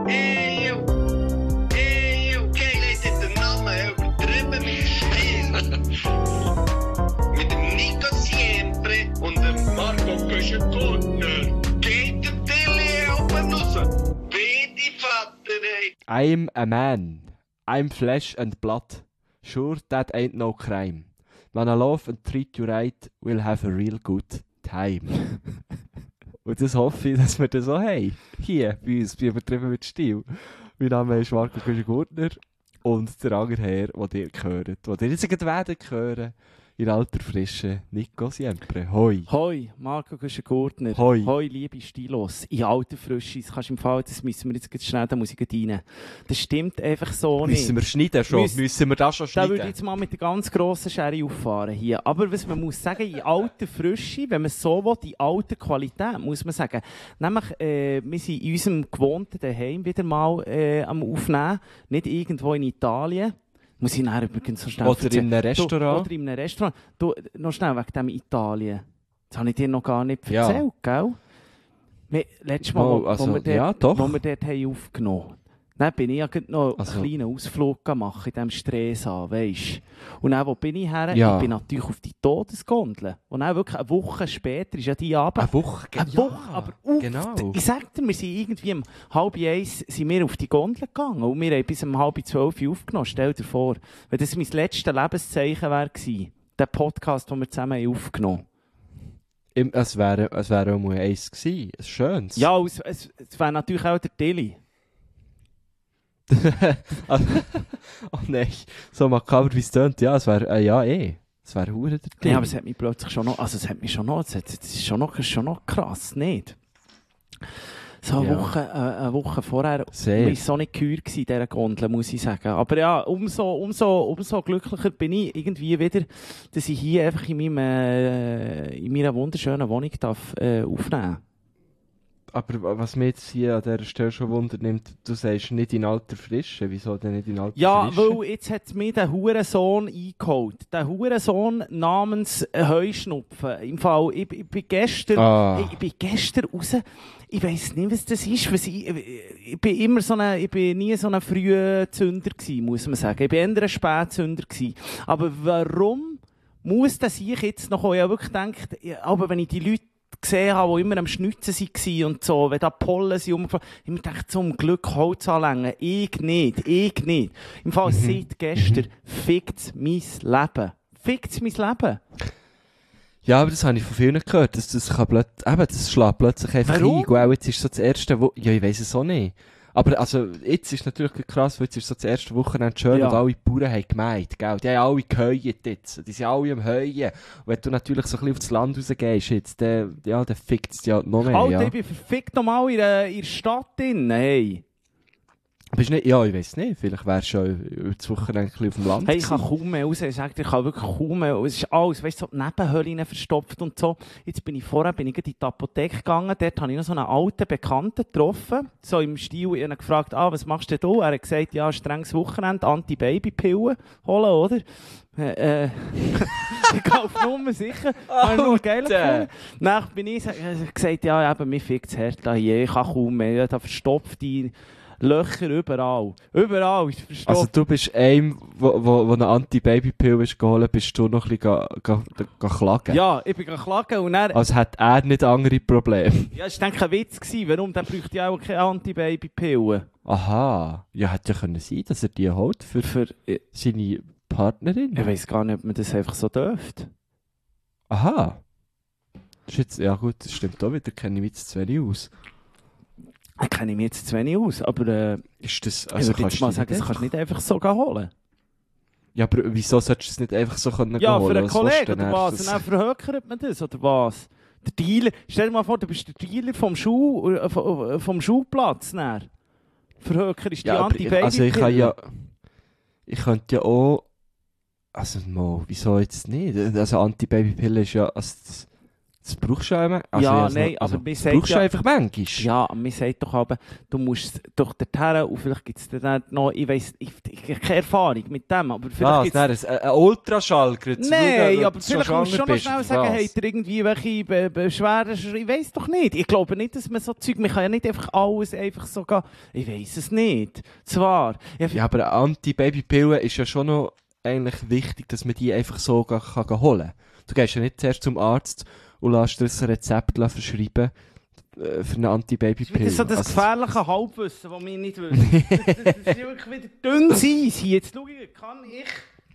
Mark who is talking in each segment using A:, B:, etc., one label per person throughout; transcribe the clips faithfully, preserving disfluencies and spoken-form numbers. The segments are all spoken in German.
A: Ey, yo. Ey, yo. Geil hat den Namen übertrieben mit Stil. Mit dem Nico Siempre und dem Marco Köschen-Gurtner. Geht der Tilly oben raus. Bitte, Vater, ey.
B: I'm a man. I'm flesh and blood. Sure, that ain't no crime. When I love and treat you right, we'll have a real good time. Und das hoffe ich, dass wir das so haben. Hier, bei uns, bei Übertrieben mit Stil. Mein Name ist Marco Köschen-Gurtner und der andere Herr, den ihr hört, den ihr jetzt gerade werdet hören, in alter Frische, Nico Siempre. Hoi.
C: Hoi, Marco Köschen-Gurtner.
B: Hoi.
C: Hoi, liebe Stilos. In alter Frische. Das kannst du im Fall, das müssen wir jetzt ganz schnell, da muss ich gleich rein. Das stimmt einfach so nicht.
B: Müssen wir schneiden schon?
C: Müssen,
B: müssen wir das schon
C: da
B: schneiden?
C: würde ich jetzt mal mit der ganz grossen Schere auffahren hier. Aber was man muss sagen, in alter Frische, wenn man es so will, in alter Qualität, muss man sagen. Nämlich, äh, wir sind in unserem gewohnten Daheim wieder mal äh, am Aufnehmen. Nicht irgendwo in Italien. Muss ich nachher übrigens so schnell
B: Oder
C: erzählen.
B: in einem Restaurant.
C: Du, oder in einem Restaurant. Du, noch schnell wegen dem Italien. Das habe ich dir noch gar nicht
B: Ja.
C: erzählt, gell? Wir, letztes Mal,
B: Mal,
C: wo,
B: also,
C: wo, wir dort,
B: ja, doch.
C: wo wir dort haben aufgenommen dann bin ich ja gerade noch
B: Also-
C: einen kleinen Ausflug gemacht in diesem Stresa, weisst. Und dann, wo bin ich her?
B: Ja.
C: Ich bin natürlich auf die Todesgondel. Und dann wirklich eine Woche später ist ja die Abend.
B: Eine Woche?
C: Eine
B: Ja,
C: Woche, aber auf,
B: genau.
C: ich sag dir, wir sind irgendwie um halb eins sind wir auf die Gondel gegangen und wir haben bis um halb zwölf aufgenommen. Stell dir vor, wenn das mein letztes Lebenszeichen wäre gewesen, der Podcast, den wir zusammen haben aufgenommen.
B: Im, es wäre es wäre auch mal eins gewesen. Ein schönes.
C: Ja, es, es, es wäre natürlich auch der Tilly.
B: Oh nein, so makaber wie es tönt. Ja, es wäre, äh, ja eh. Es wäre hure der Ding.
C: Ja, aber es hat mich plötzlich schon noch, also es hat mich schon noch, es, hat, es ist schon noch, es ist schon noch krass, nicht? So eine,
B: Ja.
C: Woche, äh, eine Woche vorher
B: Sehr.
C: war ich so nicht gehört in dieser Gondel, muss ich sagen. Aber ja, umso, umso, umso glücklicher bin ich irgendwie wieder, dass ich hier einfach in, meinem, äh, in meiner wunderschönen Wohnung darf, äh, aufnehmen.
B: Aber was mich jetzt hier an dieser Stelle schon wundert, nimmt, du sagst nicht in alter Frische. Wieso denn nicht in alter
C: Ja,
B: Frische?
C: weil jetzt hat mir der Hurensohn eingeholt. Der Hurensohn namens Heuschnupfen. Im Fall, ich, ich bin gestern,
B: Ah.
C: ich, ich bin gestern raus. Ich weiss nicht, was das ist. Was ich, ich bin immer so eine, ich bin nie so ein früher Zünder gewesen, muss man sagen. Ich bin eher ein Spätzünder gewesen. Aber warum muss das ich jetzt noch kommen? Ich habe wirklich gedacht, ja, aber wenn ich die Leute gesehen habe, die immer am Schnitzen waren und so, wenn da Pollen sind umgefallen, ich habe mir gedacht, zum Glück Holz anlängen. Ich nicht, ich nicht. Im Fall seit gestern fickt's mein Leben. Fickt's mein Leben.
B: Ja, aber das habe ich von vielen gehört. Das, das, kann plöt- eben, das schlägt plötzlich einfach
C: Warum?
B: ein. Gell, jetzt ist so das erste Wo- Ja, ich weiss es auch nicht. Aber also, jetzt ist natürlich krass, weil jetzt ist so das erste Wochenende schön
C: Ja.
B: und alle Bauern haben gemeint, gell. Die haben alle geheuert jetzt. Die sind alle am Heuen. Und wenn du natürlich so ein bisschen aufs Land rausgehst jetzt, dann, ja, dann fickt es ja noch mehr,
C: Alter,
B: ja.
C: ich bin verfickt nochmal in der, in der Stadt drin, hey.
B: Bist nicht, ja, ich weiss nicht. Vielleicht wärst du schon über das Wochenende ein bisschen auf dem Land
C: Hey, ich kann
B: gewesen.
C: kaum mehr raus. Ich sage dir, ich kann wirklich kaum mehr. Es ist alles, weißt du, so die Nebenhöhlen verstopft und so. Jetzt bin ich vorher bin ich in die Apotheke gegangen. Dort habe ich noch so einen alten Bekannten getroffen. So im Stil, ich habe ihn gefragt, ah, was machst du denn da? Er hat gesagt, ja, strenges Wochenende, Anti-Baby-Pillen holen, oder? Äh, äh, ich gehe auf Nummer sicher. Habe ich nur geil gefunden. Dann bin ich äh, gesagt, ja, eben, mir fickt das Herz da hier. Ich kann kaum mehr. Da verstopfte Löcher überall. Überall ist verstopft.
B: Also du bist einem, wo, wo, wo eine Anti-Baby-Pill ist geholt, bist du noch ein bisschen ga, ga, ga klagen.
C: Ja, ich bin geklagen und dann...
B: Also hat er nicht andere Probleme.
C: Ja, das war denke ich ein Witz gewesen. Warum? Der bräuchte ja auch keine Anti-Baby-Pillen.
B: Aha. Ja, hätte ja können sein, dass er die holt für,
C: Für, ich
B: seine Partnerin.
C: ich weiss gar nicht, ob man das einfach so dürfte.
B: Aha. Das ist jetzt, ja gut, das stimmt auch wieder, kenne ich mich jetzt zu wenig aus.
C: Da kenne ich mich jetzt zu wenig aus, aber äh,
B: Ist das,
C: ich
B: also
C: würde jetzt
B: kannst
C: mal
B: du
C: sagen,
B: nicht
C: das kannst du
B: einfach-
C: nicht einfach so gehen holen.
B: Ja, aber wieso solltest du es nicht einfach so können
C: Ja,
B: holen?
C: für einen
B: Was willst du
C: Kollegen
B: denn
C: oder was?
B: das-
C: Und dann verhökert man das, oder was? Der Dealer, stell dir mal vor, du bist der Dealer vom, Schuh, äh, vom, vom Schuhplatz. Dann. Verhöker ist die
B: Ja, aber ich,
C: Anti-Baby-Pille.
B: also ich kann ja, ich könnte ja auch, also mal, wieso jetzt nicht? Also Anti-Baby-Pille ist ja, also das, Das brauchst du ja immer. Also,
C: Ja,
B: also,
C: nein,
B: also,
C: aber mir
B: das
C: sagt
B: brauchst du
C: ja-
B: einfach manchmal.
C: Ja, aber man sagt doch aber, du musst doch dorthin und vielleicht gibt es dann noch, ich weiss, ich, ich habe keine Erfahrung mit dem, aber vielleicht
B: Was?
C: gibt's...
B: Nein, das- ein ein Ultraschall. gerade zu
C: Nein,
B: schauen, ob
C: aber
B: du
C: vielleicht musst du schon noch
B: bist,
C: schnell
B: oder
C: sagen,
B: was?
C: habt ihr irgendwie welche Be Beschwerden? Ich weiss doch nicht. Ich glaube nicht, dass man so Zeug, man kann ja nicht einfach alles einfach so gehen. Ich weiss es nicht. Zwar. Ich,
B: Ja, aber eine Anti-Baby-Pille ist ja schon noch eigentlich wichtig, dass man die einfach so ga- kann ga holen kann. Du gehst ja nicht zuerst zum Arzt und lässt dir ein Rezept la verschreiben äh, für eine Anti-Baby-Pille.
C: Das ist so das
B: Also-
C: gefährliche Halbwissen, das wir nicht wissen. Das, das, das ist wirklich wieder dünn sein hier. Jetzt schau ich, kann ich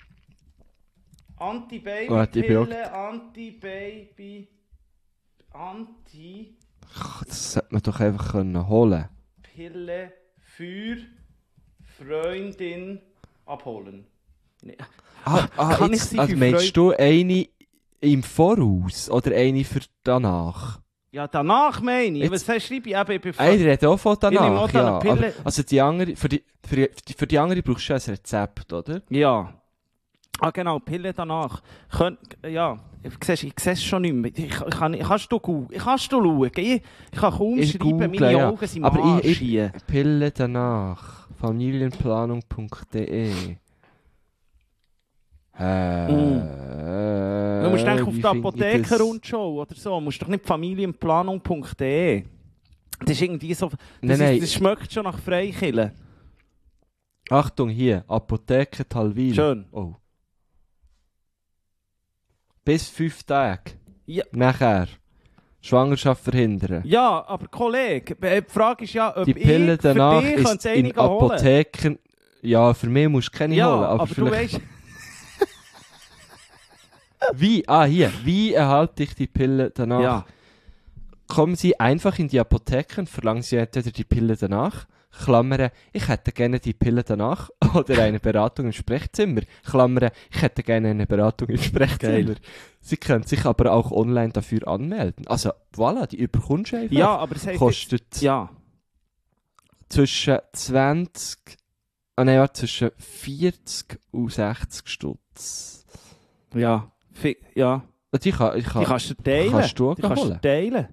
B: Warte, ich bin auch-
C: Anti-Baby-Pille, Anti-Baby... Anti-Pille
B: Ach, das sollte man doch einfach können holen.
C: für Freundin abholen. Nee.
B: Ah, ah
C: Kann ich
B: jetzt,
C: sie
B: also
C: für
B: meinst du eine im Voraus oder eine für danach?
C: Ja, danach meine ich.
B: Jetzt-
C: Was schreibe ich? Eben, ich bin
B: Ah, ich rede auch von
C: Ich nehme
B: danach,
C: auch
B: ja.
C: eine Pille.
B: Aber, also die andere, für die, für, die, für die andere brauchst du ja ein Rezept, oder?
C: Ja. Ah, genau, Pille danach. Könnt, ja, ich sehe ich sehe es schon nicht mehr. Ich, ich kann, ich, kannst du gu- ich kannst du schauen? Ich, ich kann kaum
B: Ich
C: schreiben,
B: google,
C: meine
B: ja.
C: Augen sind
B: Aber
C: am
B: ich-
C: Arsch
B: ich-
C: hier.
B: Pille danach. Familienplanung.de Äh,
C: Mm. Du musst denken auf
B: wie
C: die
B: find ich
C: Apotheker
B: das?
C: und schon, oder so. Du musst doch nicht familienplanung punkt de. Das ist irgendwie so... Das,
B: Nein, nein.
C: ist, das schmeckt schon nach Freikillen.
B: Achtung, hier. Apotheke Talwil.
C: Schön.
B: Oh. Bis fünf Tage.
C: Ja.
B: Nachher. Schwangerschaft verhindern.
C: Ja, aber Kollege, die Frage ist ja, ob
B: Die Pille
C: ich
B: danach
C: für dich
B: ist
C: könnte
B: in
C: einige holen.
B: Apotheken... Ja, für mich musst du keine
C: Ja,
B: holen. Aber,
C: aber, du
B: vielleicht...
C: weißt...
B: Wie? Ah, hier. Wie erhalte ich die Pille danach?
C: Ja.
B: Kommen Sie einfach in die Apotheke und verlangen Sie entweder die Pille danach, Klammern, ich hätte gerne die Pille danach, oder eine Beratung im Sprechzimmer, Klammern, ich hätte gerne eine Beratung im Sprechzimmer.
C: Geil.
B: Sie können sich aber auch online dafür anmelden. Also, voilà, die überkommst du einfach.
C: Ja, aber es heißt
B: Kostet
C: jetzt, ja.
B: zwischen zwanzig, ah nein, warte, zwischen vierzig und sechzig Stutz.
C: Ja. Fi- ja.
B: Und Die, kann, ich kann,
C: Die kannst du teilen.
B: kannst du auch
C: Die kannst du
B: holen.
C: teilen.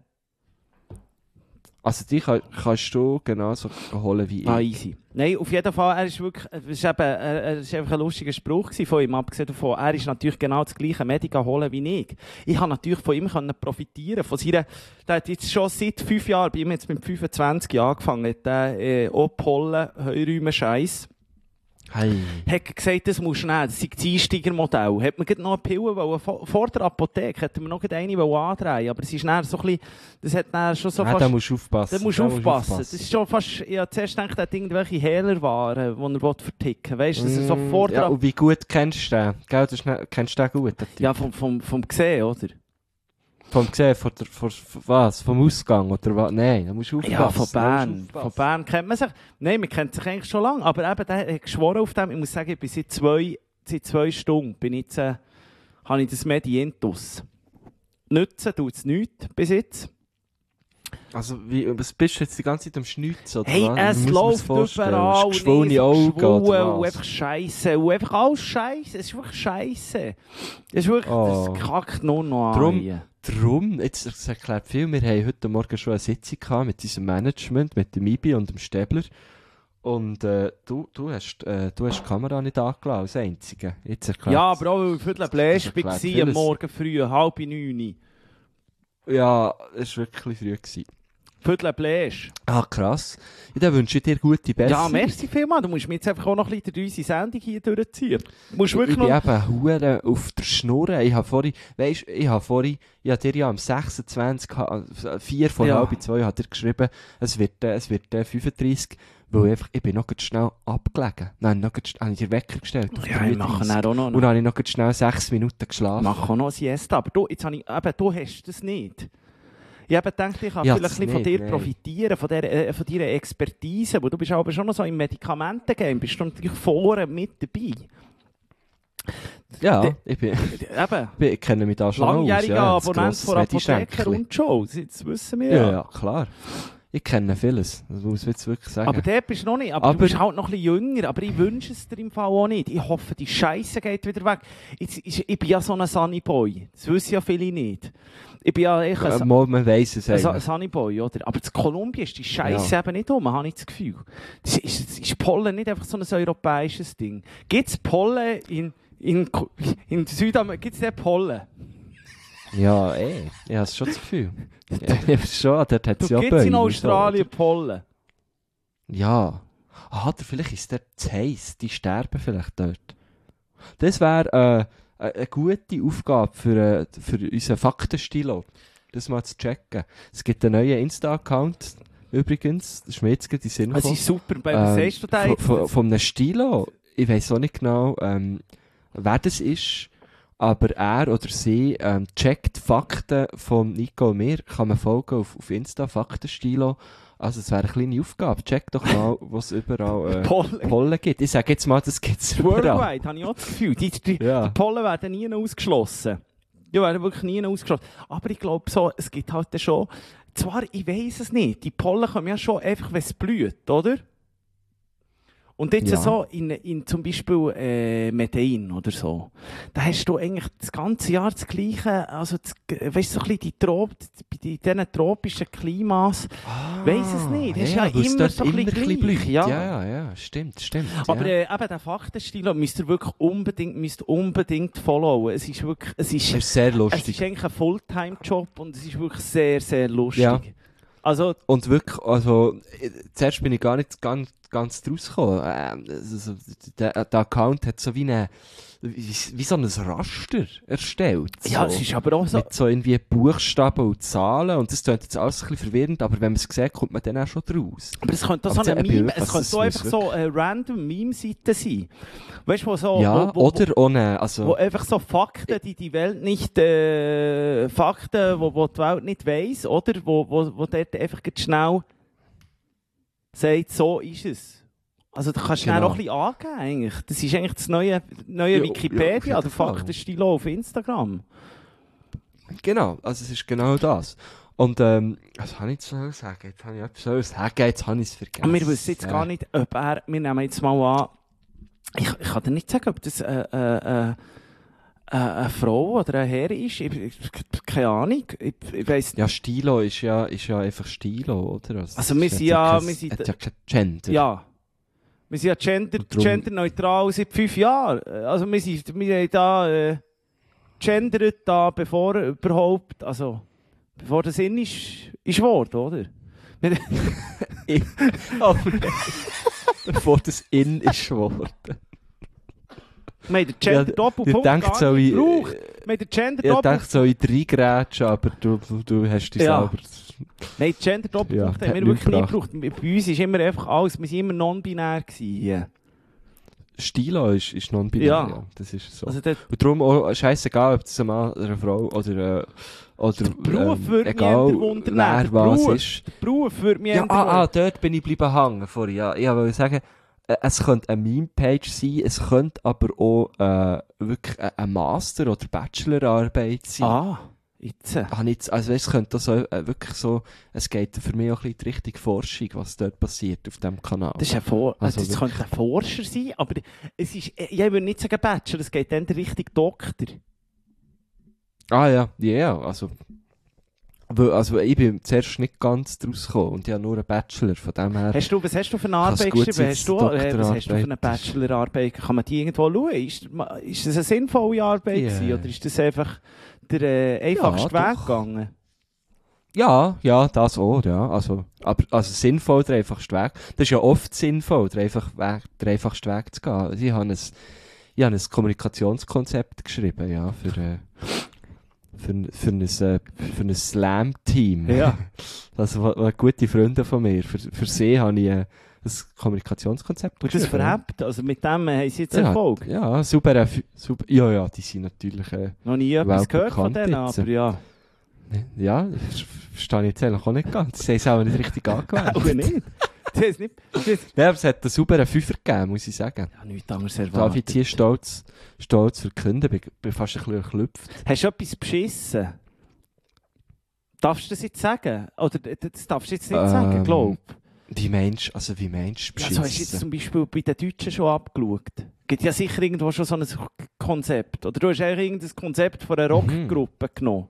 B: Also die kann, kannst du genauso holen wie ich.
C: Ah, easy. Nein, auf jeden Fall, er ist wirklich, es ist eben, er, er ist einfach ein lustiger Spruch gewesen von ihm, abgesehen davon, er ist natürlich genau das gleiche Medica holen wie ich. Ich habe natürlich von ihm können profitieren, von seiner, der hat jetzt schon seit fünf Jahren, bei ihm jetzt mit fünfundzwanzig Jahren angefangen, hat der, äh, auch Pollen, Heuräume, Scheiß.
B: Hey.
C: Hat gesagt, das musst du nehmen, das sei das Einsteigermodell. Hat man gerade noch eine Pille wollen, vor, vor der Apotheke, hätte man noch gerade eine wollen andrehen, aber es ist dann so ein bisschen, das hat dann schon so
B: Ja,
C: fast...
B: da musst du aufpassen.
C: Da musst du aufpassen. Das ist schon fast, ich habe zuerst gedacht, er hat irgendwelche Hehlerwaren, die er verticken will. Weißt du, das ist so
B: Mm,
C: vor der...
B: ja, und wie gut kennst du den? Gell, das ist nicht, kennst du den gut? Den Typ?
C: Ja, vom, vom, vom Gesehen, oder?
B: Vom gesehen, von der, von, von was? Vom Ausgang oder was? Nein, da musst du aufpassen.
C: Ja, von
B: da musst
C: Bern.
B: du
C: Von
B: aufpassen.
C: Bern kennt man sich. Nein, man kennt sich eigentlich schon lange. Aber eben, der hat geschworen auf dem. Ich muss sagen, ich bin seit zwei, seit zwei Stunden bin ich jetzt, äh, habe ich das Medientus. Nützen tut es nichts bis jetzt.
B: Also, wie, was bist du jetzt die ganze Zeit am Schnitzen? Oder
C: Hey,
B: was?
C: es
B: Wie muss man
C: läuft
B: das vorstellen?
C: überall.
B: Hast du geschwollene
C: nee, so
B: Augen
C: geschwollen
B: oder
C: und
B: was?
C: einfach Scheiße. Und einfach alles Scheiße. Es ist wirklich Scheiße. Es ist wirklich,
B: Oh.
C: das kackt nur noch
B: Drum-
C: an.
B: Drum, jetzt das erklärt viel, wir haben heute Morgen schon eine Sitzung gehabt mit unserem Management, mit dem Ibi und dem Stäbler. Und äh, du, du, hast, äh, du hast die Kamera nicht angelassen, als Einzige. Jetzt erklärt
C: Ja, aber auch weil ich Viertel Bläsch
B: das erklärt
C: war, am
B: vieles.
C: Morgen früh, halb neun.
B: Ja, es war wirklich früh. Gewesen.
C: Viertel Bläsch.
B: Ah, krass. Ja, dann wünsche ich dir gute Besserung.
C: Ja, merci vielmals. Du musst mir jetzt einfach auch noch ein bisschen durch unsere Sendung hier durchziehen. Du musst
B: Ich
C: wirklich
B: bin
C: noch...
B: eben hure auf der Schnur. Ich habe vorhin, weisst, ich habe vorhin, ich habe dir ja am sechsundzwanzig, vier vor
C: Ja.
B: halb zwei hat er geschrieben, es wird, äh, es wird äh, fünfunddreißig, weil ich einfach, ich bin noch grad schnell abgelegen. Nein, noch grad, habe ich dir Wecker gestellt. auf
C: Ja, ich mache
B: dreiunddreißig.
C: dann auch noch...
B: Und dann habe ich noch grad schnell sechs Minuten geschlafen.
C: mache auch noch Siesta. Aber du, jetzt habe ich... Eben, du hast das nicht. Ich habe gedacht, ich kann
B: Ja,
C: vielleicht
B: das
C: ein bisschen von
B: nicht,
C: dir
B: nein.
C: profitieren, von, der, äh, von deiner Expertise, wo du bist aber schon noch so im Medikamentengame, bist du natürlich vorne mit dabei.
B: Ja,
C: De-
B: ich bin,
C: Eben,
B: ich, bin, ich kenne mich da schon aus.
C: langjähriger
B: Ja, das
C: Abonnent
B: grosses
C: von Apotheker
B: Medischränkchen.
C: und Show, das wissen wir
B: Ja,
C: ja.
B: ja, klar. Ich kenne vieles, das muss ich jetzt wirklich sagen.
C: Aber der bist du noch nicht. Aber,
B: Aber-
C: du bist halt noch ein bisschen jünger. Aber ich wünsche es dir im Fall auch nicht. Ich hoffe, die Scheiße geht wieder weg. Ich, ich, ich bin ja so ein Sunny Boy. Das wissen ja viele nicht. Ich bin ja echt ein,
B: äh, mal, man weiss es
C: ein, ein
B: eigentlich.
C: Sunny Boy, oder? Aber in Kolumbien ist die Scheiße
B: Ja.
C: eben nicht um, habe ich das Gefühl. Das ist, das ist Pollen nicht einfach so ein europäisches Ding. Gibt es Pollen in, in, in Südamerika? Gibt es da Pollen?
B: Ja, eh. Ich habe schon das Gefühl. Ja, ich weiß schon, dort hat es
C: Du
B: ja
C: gibt es in
B: Bäume,
C: Australien Pollen?
B: So. Ja. Ah, oder vielleicht ist der zu heiß. Die sterben vielleicht dort. Das wäre äh, eine eine gute Aufgabe für, äh, für unseren Faktenstilo. Das mal zu checken. Es gibt einen neuen Insta-Account übrigens. Das ist mir jetzt gerade in den Sinn
C: Es
B: gekommen.
C: ist super. Bei
B: Ähm,
C: siehst du da
B: von,
C: jetzt?
B: von, von einem Stilo. Ich weiss auch nicht genau, ähm, wer das ist. Aber er oder sie ähm, checkt Fakten von Nico und mir. Kann man folgen auf, auf Insta, Faktenstilo. Also es wäre eine kleine Aufgabe. Check doch mal, wo es überall äh,
C: Pollen.
B: Pollen gibt. Ich sage jetzt mal, das gibt es überall.
C: Worldwide, habe ich auch das Gefühl. Die, die,
B: Ja.
C: die Pollen werden nie ausgeschlossen. Die werden wirklich nie ausgeschlossen. Aber ich glaube so, es gibt halt dann schon, zwar, ich weiss es nicht, die Pollen kommen ja schon einfach, wenn es blüht, oder? Und jetzt
B: Ja.
C: so in, in zum Beispiel äh, Medellin oder so, da hast du eigentlich das ganze Jahr das Gleiche, also das, weißt du, so ein bisschen die Trop, bei diesen tropischen Klimas,
B: Ah,
C: weiss es nicht, das ist ja
B: weil es
C: immer
B: dort
C: so ein bisschen
B: immer
C: gleich,
B: blüht.
C: ja.
B: Ja, ja, ja, stimmt, stimmt.
C: Aber
B: ja.
C: äh, eben der Faktenstil müsst ihr wirklich unbedingt, müsst unbedingt followen. Es ist wirklich, es ist,
B: Das ist sehr
C: es
B: lustig.
C: ist eigentlich ein Fulltime-Job und es ist wirklich sehr, sehr lustig.
B: Ja.
C: Also,
B: Und wirklich, also, äh, zuerst bin ich gar nicht ganz, ganz draus gekommen. Ähm, also, der, der Account hat so wie eine, wie, wie so ein Raster erstellt.
C: ja,
B: so.
C: es ist aber auch so.
B: Mit so irgendwie Buchstaben und Zahlen. Und das klingt jetzt alles ein bisschen verwirrend, aber wenn man es sieht, kommt man dann auch schon draus.
C: Aber es könnte auch
B: Aber
C: so eine
B: ich bin
C: Meme,
B: wirklich-
C: es könnte
B: das
C: so
B: muss
C: einfach so eine random Meme-Seite sein. Weißt du, wo so,
B: Ja,
C: wo, wo,
B: oder ohne, also,
C: wo einfach so Fakten, die die Welt nicht, äh, Fakten, wo, wo die Welt nicht weiss, oder? Wo, wo, wo dort einfach ganz schnell sagt, so ist es. Also da kannst du
B: Genau.
C: genau. noch ein bisschen angeben, eigentlich. Das ist eigentlich das neue, neue
B: Ja,
C: Wikipedia,
B: ja, auf jeden
C: der
B: Fall.
C: Faktenstil auf Instagram.
B: genau, also es ist genau das. Und, ähm, was habe ich jetzt sollen sagen? Jetzt habe ich etwas sollen sagen, jetzt habe ich es vergessen.
C: Und wir wissen jetzt gar nicht, ob er, wir nehmen jetzt mal an, ich, ich kann dir nicht sagen, ob das äh, äh, äh, äh, eine Frau oder ein Herr ist. Ich, ich, keine Ahnung. Ich, ich weiss
B: Ja, Stilo ist ja, ist ja einfach Stilo, oder?
C: Also
B: es
C: wir
B: hat
C: sind ja-
B: kein-
C: wir sind-
B: hat ja kein Gender.
C: Ja. Wir sind ja gender,
B: Und drum-
C: genderneutral seit fünf Jahren. Also wir, sind, wir haben da äh, gendert, da, bevor überhaupt, also bevor der Sinn ist, ist worden, oder? Wir-
B: Oh, nein. Bevor das in ist geworden.
C: Wir haben den Gender-Doppelpunkt
B: Ich denke,
C: gar
B: so
C: nicht
B: in,
C: gebraucht. Wir haben den
B: ich denke
C: Gender-Doppelpunkt...
B: so in drei Grätschen, aber du, du, du hast dich
C: Ja.
B: selber...
C: Nein, Gender-Doppelpunkt
B: Ja,
C: haben wir
B: hat
C: wirklich nie
B: nichts
C: gebraucht. Bei uns ist immer einfach alles, wir sind immer non-binär gewesen hier.
B: Stilo ist, ist non-binär,
C: Ja.
B: ja. Das ist so.
C: Also der
B: Und darum auch scheißegal, ob das ein Mann oder eine Frau oder, äh, oder
C: Beruf würde mich
B: egal
C: eher wundern,
B: wer
C: der
B: was
C: Beruf.
B: ist.
C: Beruf würde mich
B: Ja,
C: eher
B: ah, ah, dort bin ich bleiben hängen vorhin. Ja, ich wollte sagen, äh, es könnte eine Meme-Page sein, es könnte aber auch äh, wirklich eine eine Master- oder Bachelorarbeit sein.
C: Ah, jetzt.
B: Ah, nicht, also weißt, es könnte so, äh, wirklich so, es geht für mich auch ein bisschen in die Richtung Forschung, was dort passiert auf diesem Kanal.
C: Das ist ein For
B: Also
C: also das könnte ein Forscher sein, aber es ist, ich würde nicht sagen Bachelor, es geht dann in Richtung Doktor.
B: Ah ja, ja, yeah, also, weil, also ich bin zuerst nicht ganz draus gekommen und ich habe nur einen Bachelor, von dem her.
C: Hast du, was hast du für eine
B: Kann es
C: Arbeit
B: gut
C: geschrieben?
B: sein,
C: Hast du,
B: dass
C: äh, was hast du für eine
B: Doktorarbeit ist?
C: Bachelorarbeit? Kann man die irgendwo schauen? Ist, ist das eine sinnvolle Arbeit
B: Ja.
C: gewesen, oder ist das einfach der äh, einfachste
B: Ja,
C: Weg
B: doch.
C: gegangen?
B: Ja, ja, das auch, ja. Also, aber, also sinnvoll, der einfachste Weg. Das ist ja oft sinnvoll, der, einfach Weg, der einfachste Weg zu gehen. Also ich habe ein, ich habe ein Kommunikationskonzept geschrieben, ja, für, äh, für, ein- für ein, äh, für ein Slam-Team.
C: Ja.
B: Also, wa- wa- gute Freunde von mir. Für, für sie habe ich äh, ein Kommunikationskonzept
C: Und das
B: geschrieben.
C: verhebt, also mit dem haben sie jetzt
B: Ja,
C: Erfolg.
B: Ja, super, äh, super. Ja, ja, die sind natürlich, äh,
C: Noch nie etwas gehört von
B: weltbekannt
C: denen,
B: jetzt.
C: aber ja.
B: ja, das verstehe ich jetzt eigentlich auch nicht ganz. Sie haben es auch nicht richtig angewählt.
C: Auch nicht. Das ist nicht. Das ist
B: Ja, aber es hat einen sauberen Fünfer gegeben, muss ich sagen.
C: ja, nichts anderes
B: Darf ich
C: erwartet.
B: jetzt hier stolz, stolz verkünden? Ich bin fast ein bisschen erklüpft.
C: Hast du etwas beschissen? Darfst du das jetzt sagen? Oder das darfst du jetzt nicht
B: Ähm,
C: sagen, glaub.
B: Wie meinst du, also wie meinst du
C: Ja, so hast du jetzt zum Beispiel bei den Deutschen schon abgeschaut. Gibt ja sicher irgendwo schon so ein Konzept. Oder du hast eigentlich irgendein Konzept von einer Rockgruppe mhm. genommen.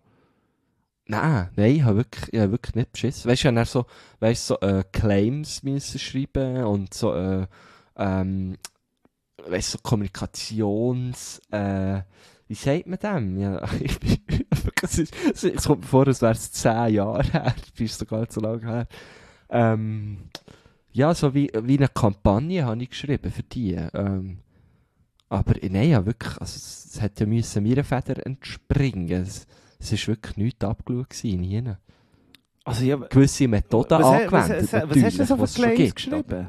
B: Nein, nein, ich habe wirklich, ich hab wirklich nicht beschissen. Weißt du, ich habe so, weißt, so äh, Claims müssen schreiben und so, äh, ähm, weißt so Kommunikations, äh, wie sagt man dem? Ja, ich bin, es, ist, es kommt mir vor, als wäre es zehn Jahre her, das ist sogar nicht so lange her. Ähm, ja, so wie, wie eine Kampagne habe ich geschrieben für die. Ähm, aber nein, ja, wirklich, also es, es hätte ja müssen meiner Feder entspringen. Es, es ist wirklich nichts abgeschaut gewesen, nie.
C: Also, ja,
B: gewisse Methoden
C: was,
B: angewendet.
C: Was, was, was hast du so für Claims geschrieben?
B: Aber,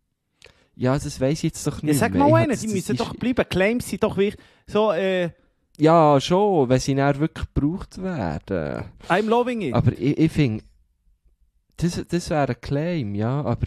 B: ja, das weiss ich jetzt doch nicht.
C: Ja, sag mal einen, die müssen doch bleiben. Claims sind doch wirklich so, äh...
B: Ja, schon, wenn sie dann wirklich gebraucht werden.
C: I'm loving it.
B: Aber ich, ich finde, das, das wäre ein Claim, ja, aber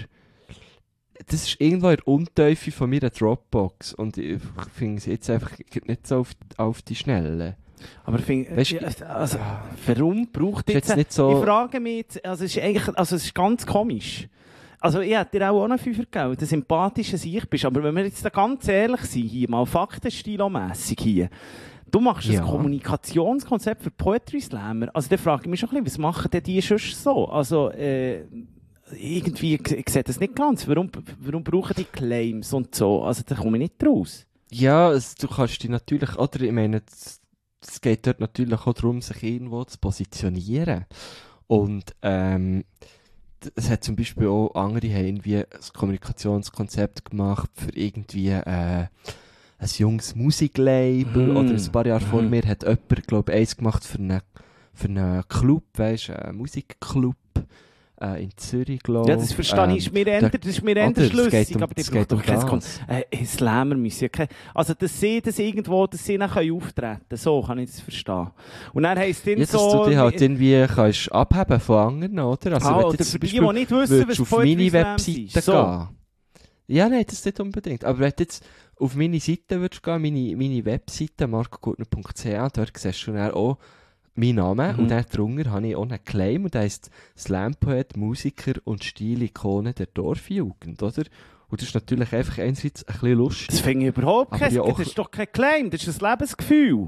B: das ist irgendwo in der Untiefe von meiner Dropbox und ich finde es jetzt einfach nicht so auf, auf die Schnelle.
C: Aber find,
B: weißt,
C: ja, also, warum braucht jetzt...
B: jetzt nicht so
C: ich frage mich jetzt, also es ist eigentlich, also es ist ganz komisch. Also ich hätte dir auch noch Fünfer gegeben, der sympathische Ich bist, aber wenn wir jetzt da ganz ehrlich sind, hier mal faktenstilomässig hier, du machst ja. ein Kommunikationskonzept für Poetry Slammer. Also da frage ich mich schon ein bisschen, was machen denn die schon so? Also äh, irgendwie, ich, ich sehe das nicht ganz. Warum, warum brauchen die Claims und so? Also da komme ich nicht raus.
B: Ja, es, du kannst die natürlich, oder ich meine, es, es geht dort natürlich auch darum, sich irgendwo zu positionieren. Und ähm, es hat zum Beispiel auch andere haben irgendwie ein Kommunikationskonzept gemacht für irgendwie äh, ein junges Musiklabel mm. oder ein paar Jahre mm. vor mir hat jemand, glaube ich, eins gemacht für einen, für einen Club, weißt du, einen Musikclub äh, in Zürich, glaube ich.
C: Ja, das verstehe ich, ähm, das ist mir eher schlüssig,
B: um,
C: aber die braucht doch kein äh, Slammer müssen ja kein, also dass sie das irgendwo, dass sie dann auftreten können, so kann ich das verstehen. Und dann heisst es
B: ja,
C: so...
B: dass du dich halt irgendwie kannst abheben von anderen, oder? Also,
C: ah,
B: wenn
C: oder
B: jetzt
C: für die,
B: Beispiel,
C: die nicht wissen, was
B: auf
C: Poetry
B: meine
C: Slam
B: Webseite
C: ist. So.
B: Gehen. Ja, nein, das nicht unbedingt. Aber wenn du jetzt auf meine Seite würdest gehen, meine, meine Webseite marco gurtner punkt c h, dort siehst du dann auch meinen Namen
C: Mhm.
B: und dann drunter habe ich auch einen Claim und der heisst Slam-Poet, Musiker und Stilikone der Dorfjugend, oder? Und das ist natürlich einfach einerseits ein bisschen lustig.
C: Das finde ich überhaupt
B: Aber
C: kein,
B: ja auch-
C: das ist doch kein Claim, das ist ein Lebensgefühl.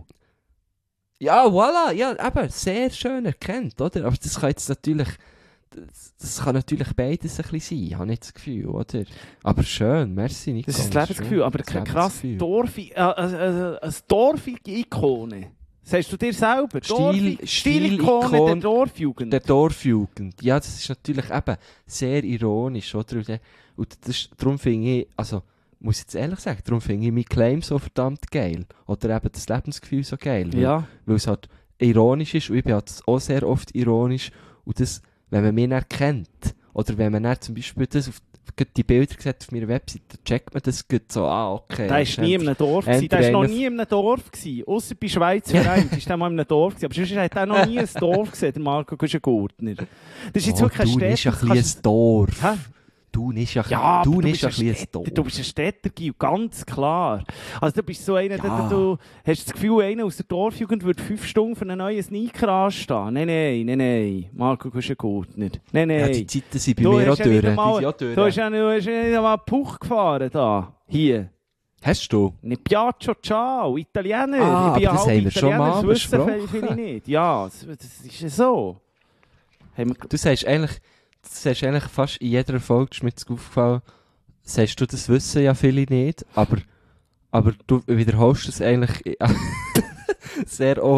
B: Ja, voilà, ja, eben, sehr schön erkannt, oder? Aber das kann jetzt natürlich, das, das kann natürlich beides ein bisschen sein, habe ich das Gefühl, oder? Aber schön, merci, Nico.
C: Das ist ein Lebensgefühl, aber
B: Das
C: kein krass
B: Lebensgefühl.
C: Dorfi, äh, äh, äh, eine dorfige Ikone. Sagst du dir selber?
B: Stil-
C: Dorfi- Stilikone
B: Stilikon-
C: der Dorfjugend.
B: Der Dorfjugend. Ja, das ist natürlich eben sehr ironisch, oder? Und, und das, darum finde ich, also, muss ich jetzt ehrlich sagen, darum finde ich mein Claim so verdammt geil. Oder eben das Lebensgefühl so geil. Weil,
C: Ja.
B: weil es halt ironisch ist und ich bin halt auch sehr oft ironisch. Und das, wenn man mich dann kennt, oder wenn man dann zum Beispiel das auf die Bilder sieht auf meiner Webseite, checkt man das gut so, ah, okay.
C: Der war nie in einem Dorf. gewesen. Der war noch nie in einem Dorf. Außer bei Schweizer Verein. Der war mal in einem Dorf. gewesen. Aber sonst hat er noch nie ein Dorf gesehen, der Marco Gurtner. Das ist jetzt
B: Oh,
C: wirklich ein
B: du bist
C: Städter.
B: ja ein bisschen ein Dorf.
C: Hä?
B: Du bist ja,
C: Ja, aber
B: du
C: du
B: bist
C: bist
B: ja
C: ein
B: ein bisschen ein
C: Städter,
B: Dorf.
C: du bist ein Städter, Gil, ganz klar. Also du bist so einer,
B: Ja.
C: der, du hast das Gefühl, einer aus der Dorfjugend würde fünf Stunden für einen neuen Sneaker anstehen. Nein, nein, nein, nein. Marco Gurtner. Nein, nein.
B: Ja, die Zeiten sind bei
C: Du
B: mir
C: hast
B: auch
C: ja
B: durch.
C: nicht
B: Die
C: einmal-
B: sind auch durch.
C: Du hast ja nicht, du hast ja nicht einmal Puch gefahren da. Hier.
B: Hast du?
C: Ne Piaccio, ciao, Italiener.
B: Ah,
C: ich bin ja
B: aber das
C: halb
B: haben wir schon
C: Italiener,
B: mal
C: das wissen
B: besprochen.
C: viele, viele nicht. Ja, das, das ist ja so. Haben wir,
B: Du sagst eigentlich, du sagst eigentlich fast in jeder Folge, ist mir jetzt aufgefallen, sagst du, das wissen ja viele nicht, aber, aber du wiederholst es eigentlich sehr auch.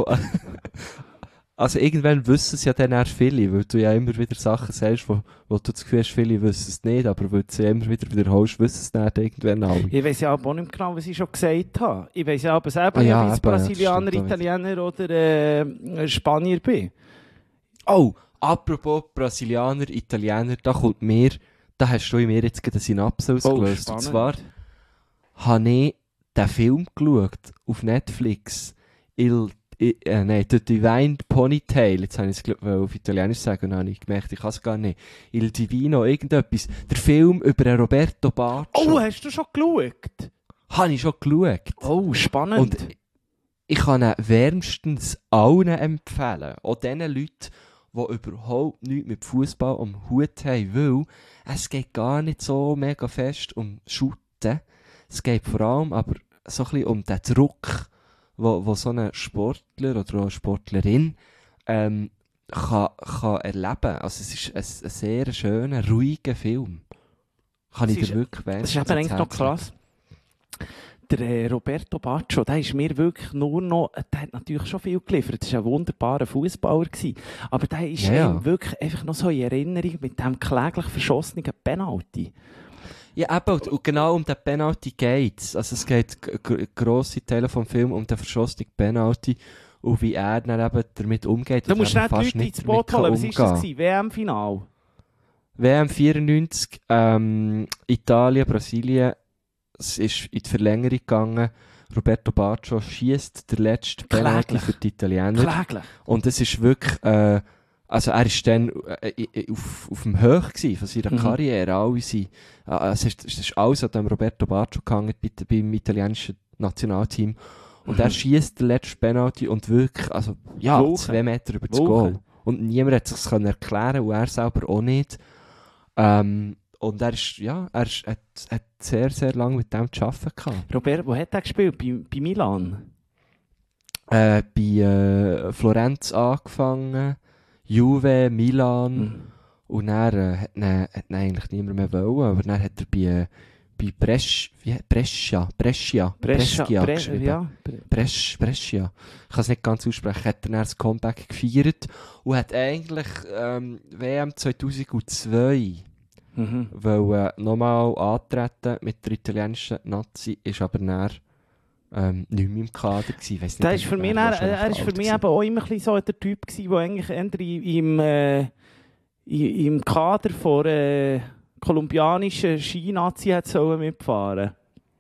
B: Also irgendwann wissen es ja dann auch viele, weil du ja immer wieder Sachen sagst, wo, wo du das Gefühl hast, viele wissen es nicht, aber weil du sie immer wieder wiederholst, wissen es dann irgendwann alle.
C: ich weiss ja auch nicht genau, was ich schon gesagt habe. Ich weiss ja aber selber
B: Ah ja,
C: nicht, ob ich
B: eben,
C: Brasilianer,
B: das stimmt auch
C: Italiener oder äh, Spanier bin.
B: Oh, apropos Brasilianer, Italiener, da kommt mir, da hast du in mir jetzt gerade eine Synapse ausgelöst. Und zwar habe ich den Film geschaut auf Netflix. Il, I, äh, nein, The Divine Ponytail. Jetzt habe ich es glaub, auf Italienisch sagen und dann habe ich gemerkt, ich kann es gar nicht. Il Divino, irgendetwas. Der Film über einen Roberto Baccio.
C: Oh, hast du schon geschaut?
B: Habe ich schon geschaut.
C: Oh, spannend.
B: Und ich kann ihn wärmstens allen empfehlen. Auch den Leuten, die überhaupt nichts mit Fußball am Hut haben, weil es geht gar nicht so mega fest um Shooten. Es geht vor allem aber so ein bisschen um den Druck, wo, wo so ein Sportler oder auch eine Sportlerin ähm, kann, kann erleben. Also es ist ein, ein sehr schöner, ruhiger Film. Kann ich dir wirklich wünschen.
C: Das ist eben eigentlich noch krass. Der äh, Roberto Baccio, der ist mir wirklich nur noch, der hat natürlich schon viel geliefert, das war ein wunderbarer Fußballer gewesen, aber der ist
B: ja, ja.
C: ihm wirklich einfach noch so in Erinnerung mit dem kläglich verschossenen Penalty.
B: Ja, eben, und genau um den Penalty geht es. Also es geht g- grosse Teile vom Film um den verschossenen Penalty und wie er dann eben damit umgeht.
C: Da musst du
B: fast
C: nicht die Leute ins Boot holen, was war das? W M-Final?
B: W M vierundneunzig, ähm, Italien, Brasilien. Es ist in die Verlängerung gegangen. Roberto Baccio schiesst der letzte Penalty für die Italiener.
C: Kläglich.
B: Und es ist wirklich, äh, also er ist dann äh, auf, auf dem Höch gewesen von seiner
C: Mhm.
B: Karriere. Alle sind, äh, es ist, es ist alles an dem Roberto Baccio gehangen bei, beim italienischen Nationalteam. Und
C: Mhm.
B: er schiesst den letzten Penalty und wirklich, also, ja,
C: Woche.
B: zwei Meter über das
C: Woche.
B: Goal. Und niemand hat es sich erklären und er selber auch nicht. Ähm, Und er ist, ja, er ist, hat, hat sehr, sehr lange mit dem zu arbeiten gehabt.
C: Robert, wo hat er gespielt? Bei, bei Milan?
B: Äh, bei äh, Florenz angefangen, Juve, Milan.
C: Mhm.
B: Und dann äh, hat, ihn, hat ihn eigentlich niemand mehr wollen, aber dann hat er bei, äh, bei Brescia, wie, Brescia, Brescia,
C: Brescia,
B: Brescia
C: Bre
B: geschrieben.
C: ja.
B: Brescia, Brescia. Ich kann es nicht ganz aussprechen. Hat er dann das Comeback gefeiert und hat eigentlich ähm, W M zweitausendzwei
C: Mhm.
B: weil äh, nochmal antreten mit der italienischen Nazi, ist aber dann ähm, nicht mehr im Kader gewesen. Weiss nicht,
C: Der ist für mich,
B: er
C: dann, er ist für mich eben auch immer ein bisschen so der Typ gewesen, der eigentlich eher im, äh, i- im Kader von äh, kolumbianischen Ski-Nazi hat sollen mitfahren.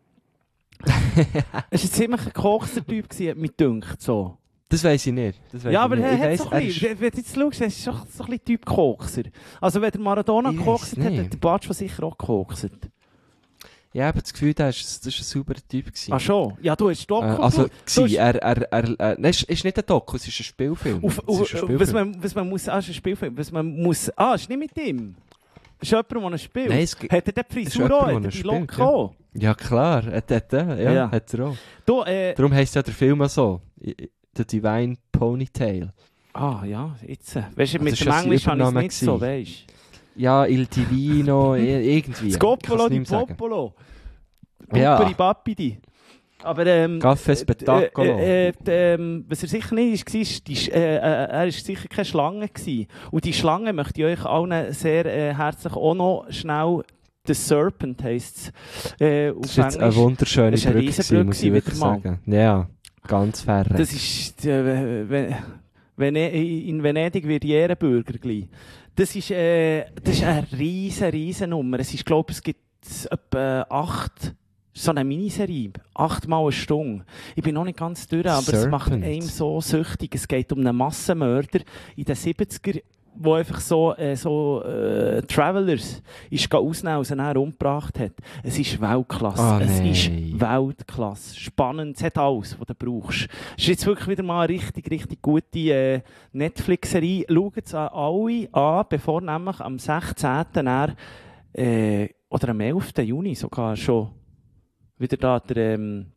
C: Es war ein ziemlich ein gekochter Typ gewesen, hat mich gedacht, so.
B: Das weiss ich nicht. Das weiss
C: Ja,
B: ich
C: aber
B: nicht.
C: er
B: Ich
C: hat
B: weiss,
C: so
B: er
C: ein
B: ist-
C: bisschen, wenn du jetzt schaust, er ist schon so ein bisschen Typ Kokser. Also wenn der Maradona
B: Ich
C: gekokst
B: weiss
C: hat,
B: nicht.
C: hat der Baccio sicher auch gekokst.
B: Ich habe das Gefühl, das ist, das ist ein super Typ gewesen.
C: Ach schon? Ja, du hast
B: Äh,
C: Doku
B: also,
C: geschaut. Du
B: gsi,
C: hast-
B: er, er, er, äh, nein, es ist nicht ein Doku, es ist ein Spielfilm.
C: Auf,
B: es
C: auf,
B: ist ein Spielfilm.
C: was, man, was man muss, ah, ist ein Spielfilm, was man muss, ah, ist nicht mit ihm? Ist jemand, der ihn spielt?
B: Nein, es gibt-
C: Hat er die
B: ist
C: Frisur
B: jemand,
C: auch?
B: der
C: Hat er
B: ihn
C: die
B: spielt,
C: Locke auch?
B: Ja, klar, hat, hat, er, ja,
C: Ja.
B: hat er auch.
C: Du, äh,
B: Darum heisst ja der Film auch so. The Divine Ponytail.
C: ah, ja, jetzt. äh, Weißt du,
B: Das
C: mit
B: ist
C: dem
B: ja sein
C: Englisch habe ich es
B: Übernahme
C: nicht so,
B: gewesen.
C: weißt du?
B: Ja, Il Divino, i- irgendwie.
C: Scopolo
B: Ich
C: di
B: kann's nicht mehr sagen.
C: Popolo.
B: Ja.
C: Pupperi Pappidi. Aber, ähm...
B: Café Spettacolo.
C: Äh, äh, d- ähm, was er sicher nicht ist, war, ist, die, äh, äh, er war sicher keine Schlange gewesen. Und die Schlange möchte ich euch allen sehr äh, herzlich auch noch schnell... The Serpent heisst es äh, auf
B: Das ist jetzt eine
C: Englisch.
B: wunderschöne
C: Das ist eine
B: Brücke,
C: riesen
B: gewesen,
C: Brücke
B: muss ich
C: wieder
B: wirklich
C: mal.
B: sagen. Ja, ganz fair.
C: Das ist... Äh, wenn, wenn in Venedig wird jeder Bürger gleich. Das ist, äh, das ist eine riesen, riesen Nummer. Es ist, glaube ich, es gibt etwa acht... So eine Miniserie, achtmal eine Stunde. Ich bin noch nicht ganz durch, aber es macht
B: Serpent.
C: einem so süchtig. Es geht um einen Massenmörder in den siebziger, wo einfach so, äh, so äh, Travelers ist ausnehmen und sie dann umgebracht hat. Es ist Weltklasse.
B: Ah,
C: es
B: nein.
C: ist Weltklasse. Spannend. Es hat alles, was du brauchst. Es ist jetzt wirklich wieder mal eine richtig, richtig gute äh, Netflix-Serie. Schaut es an alle an, bevor nämlich am sechzehnten Dann, äh, oder am elften Juni sogar schon wieder da der, ähm,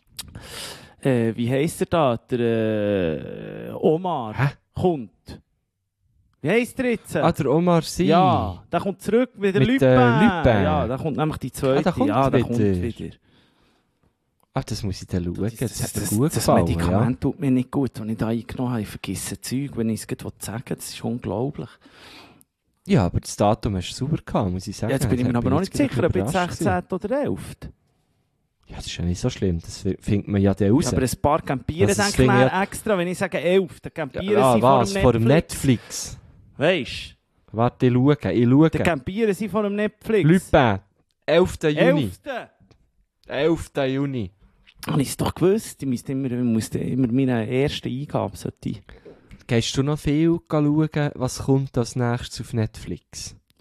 C: äh, wie heisst er da, der äh, Omar
B: Hä?
C: kommt. Wie heisst er jetzt?
B: Ah, der Omar Sy.
C: Ja, der kommt zurück mit der
B: Mit,
C: Lupin.
B: äh, Lupin.
C: Ja, da kommt nämlich die zweite.
B: Ah, der kommt
C: ja, der
B: wieder.
C: kommt wieder.
B: Ah, das muss ich dann schauen. Das,
C: Das,
B: hat mir
C: das,
B: gut
C: das
B: gefallen.
C: Medikament tut mir nicht gut, das ich da eingenommen habe. Ich vergesse Zeug, wenn ich es gerade sagen will. Das ist unglaublich.
B: Ja. ja, aber das Datum hast du super gehabt, muss ich sagen.
C: Ja, jetzt bin ich
B: Das
C: mir
B: hat
C: aber noch
B: mich
C: nicht
B: jetzt
C: sicher, ob jetzt
B: überrascht gewesen.
C: sechzehnten oder elften
B: Ja, das ist ja nicht so schlimm. Das findet man ja dann raus.
C: Ja, aber ein paar campieren
B: Also, das
C: denke ich
B: Ding
C: mir
B: ja-
C: extra, wenn ich sage elf, dann campieren
B: ja,
C: sie
B: was?
C: vor
B: Vor
C: dem
B: dem
C: Netflix.
B: Netflix.
C: Weisst
B: Warte, ich schaue. Ich
C: du?
B: schaue.
C: Dann campieren sie vor dem Netflix.
B: Lupin. elften Juni.
C: elften
B: elften Juni.
C: Habe ich es doch gewusst. Ich musste immer, ich musste immer meine erste Eingabe sollte ich.
B: Gehst du noch viel schauen, was kommt als nächstes auf Netflix?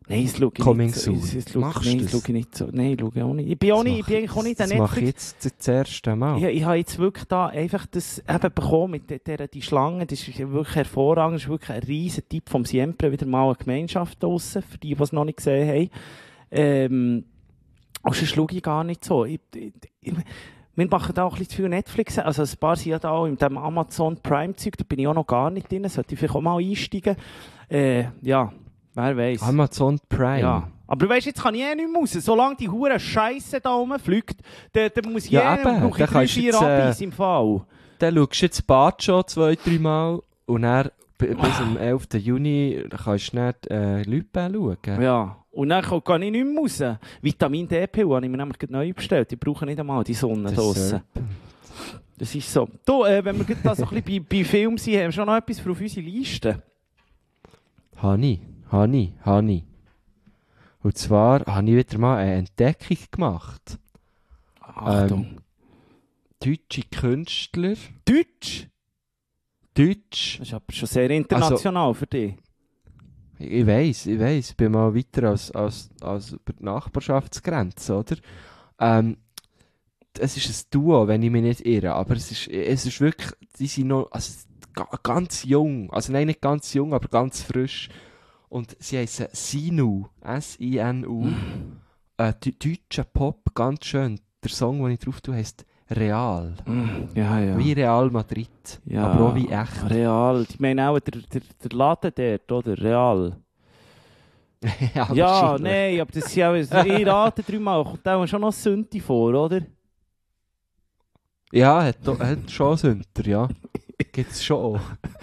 C: Nein, das schaue ich
B: Coming
C: nicht so.
B: soon.
C: Das, das schaue,
B: Machst
C: nein,
B: du
C: das
B: das?
C: schaue ich nicht so. Nein, ich schaue auch nicht. Ich bin, auch nicht, ich bin eigentlich auch nicht der
B: Das mache ich
C: Netflix.
B: jetzt das erste Mal.
C: Ich, ich habe jetzt wirklich da einfach das eben bekommen mit der, der die Schlange. Das ist wirklich hervorragend. Das ist wirklich ein riesen Tipp vom Siempre. Wieder mal eine Gemeinschaft draussen, für die, die es noch nicht gesehen haben. Ähm, und sonst schaue ich gar nicht so. Ich, ich, ich, wir machen da auch ein bisschen zu viel Netflix. Also ein paar sind ja da auch in dem Amazon Prime-Zeug. Da bin ich auch noch gar nicht drin. Sollte ich vielleicht auch mal einsteigen. Äh, ja, wer weiß.
B: Amazon Prime.
C: Ja. Aber weißt, jetzt kann ich eh nicht mehr raus. Solange die hure Scheiße da rumfliegt, dann, dann muss ich
B: Ja,
C: eh,
B: eben.
C: brauche ich
B: Dann
C: drei,
B: kannst du
C: vier
B: jetzt, äh,
C: Abis im Fall.
B: Dann schaust du jetzt Bad schon zwei, drei Mal und dann b- bis am elften Juni kannst du nicht äh, Lübbe schauen.
C: Ja. Und dann kann- gehe ich nicht mehr raus. Vitamin D-Pille habe ich mir nämlich gerade neu bestellt. Ich brauche nicht einmal die Sonne
B: Das
C: draussen. Das ist so. Du, äh, wenn wir gerade da so ein bisschen bei, bei Filmen sind, haben wir schon noch etwas für auf unsere Liste.
B: Hani, Hani, Hani. Und zwar habe ich wieder mal eine Entdeckung gemacht.
C: Achtung.
B: Deutsche Künstler.
C: Deutsch?
B: Deutsch.
C: Das ist aber schon sehr international für dich.
B: Ich weiss, ich weiss. Ich bin mal weiter als, als, als über die Nachbarschaftsgrenze, oder? Ähm, es ist ein Duo, wenn ich mich nicht irre. Aber es ist, es ist wirklich, die sind noch also, ga- ganz jung. Also nein, nicht ganz jung, aber ganz frisch. Und sie heißen Sinu. S I N U. Äh, d- deutscher Pop, ganz schön. Der Song, den ich drauf tue, heisst Real.
C: Mm, Ja, ja.
B: Wie Real Madrid.
C: Ja,
B: Aber auch wie echt.
C: Real. Ich meine auch der, der, der Laden dort, oder? Real.
B: ja,
C: Ja,
B: wahrscheinlich.
C: nein, aber das ist ja, ich rate dreimal, kommt auch schon noch Sünde vor, oder?
B: Ja, hat, do- hat schon Sünder, ja. Gibt's schon auch.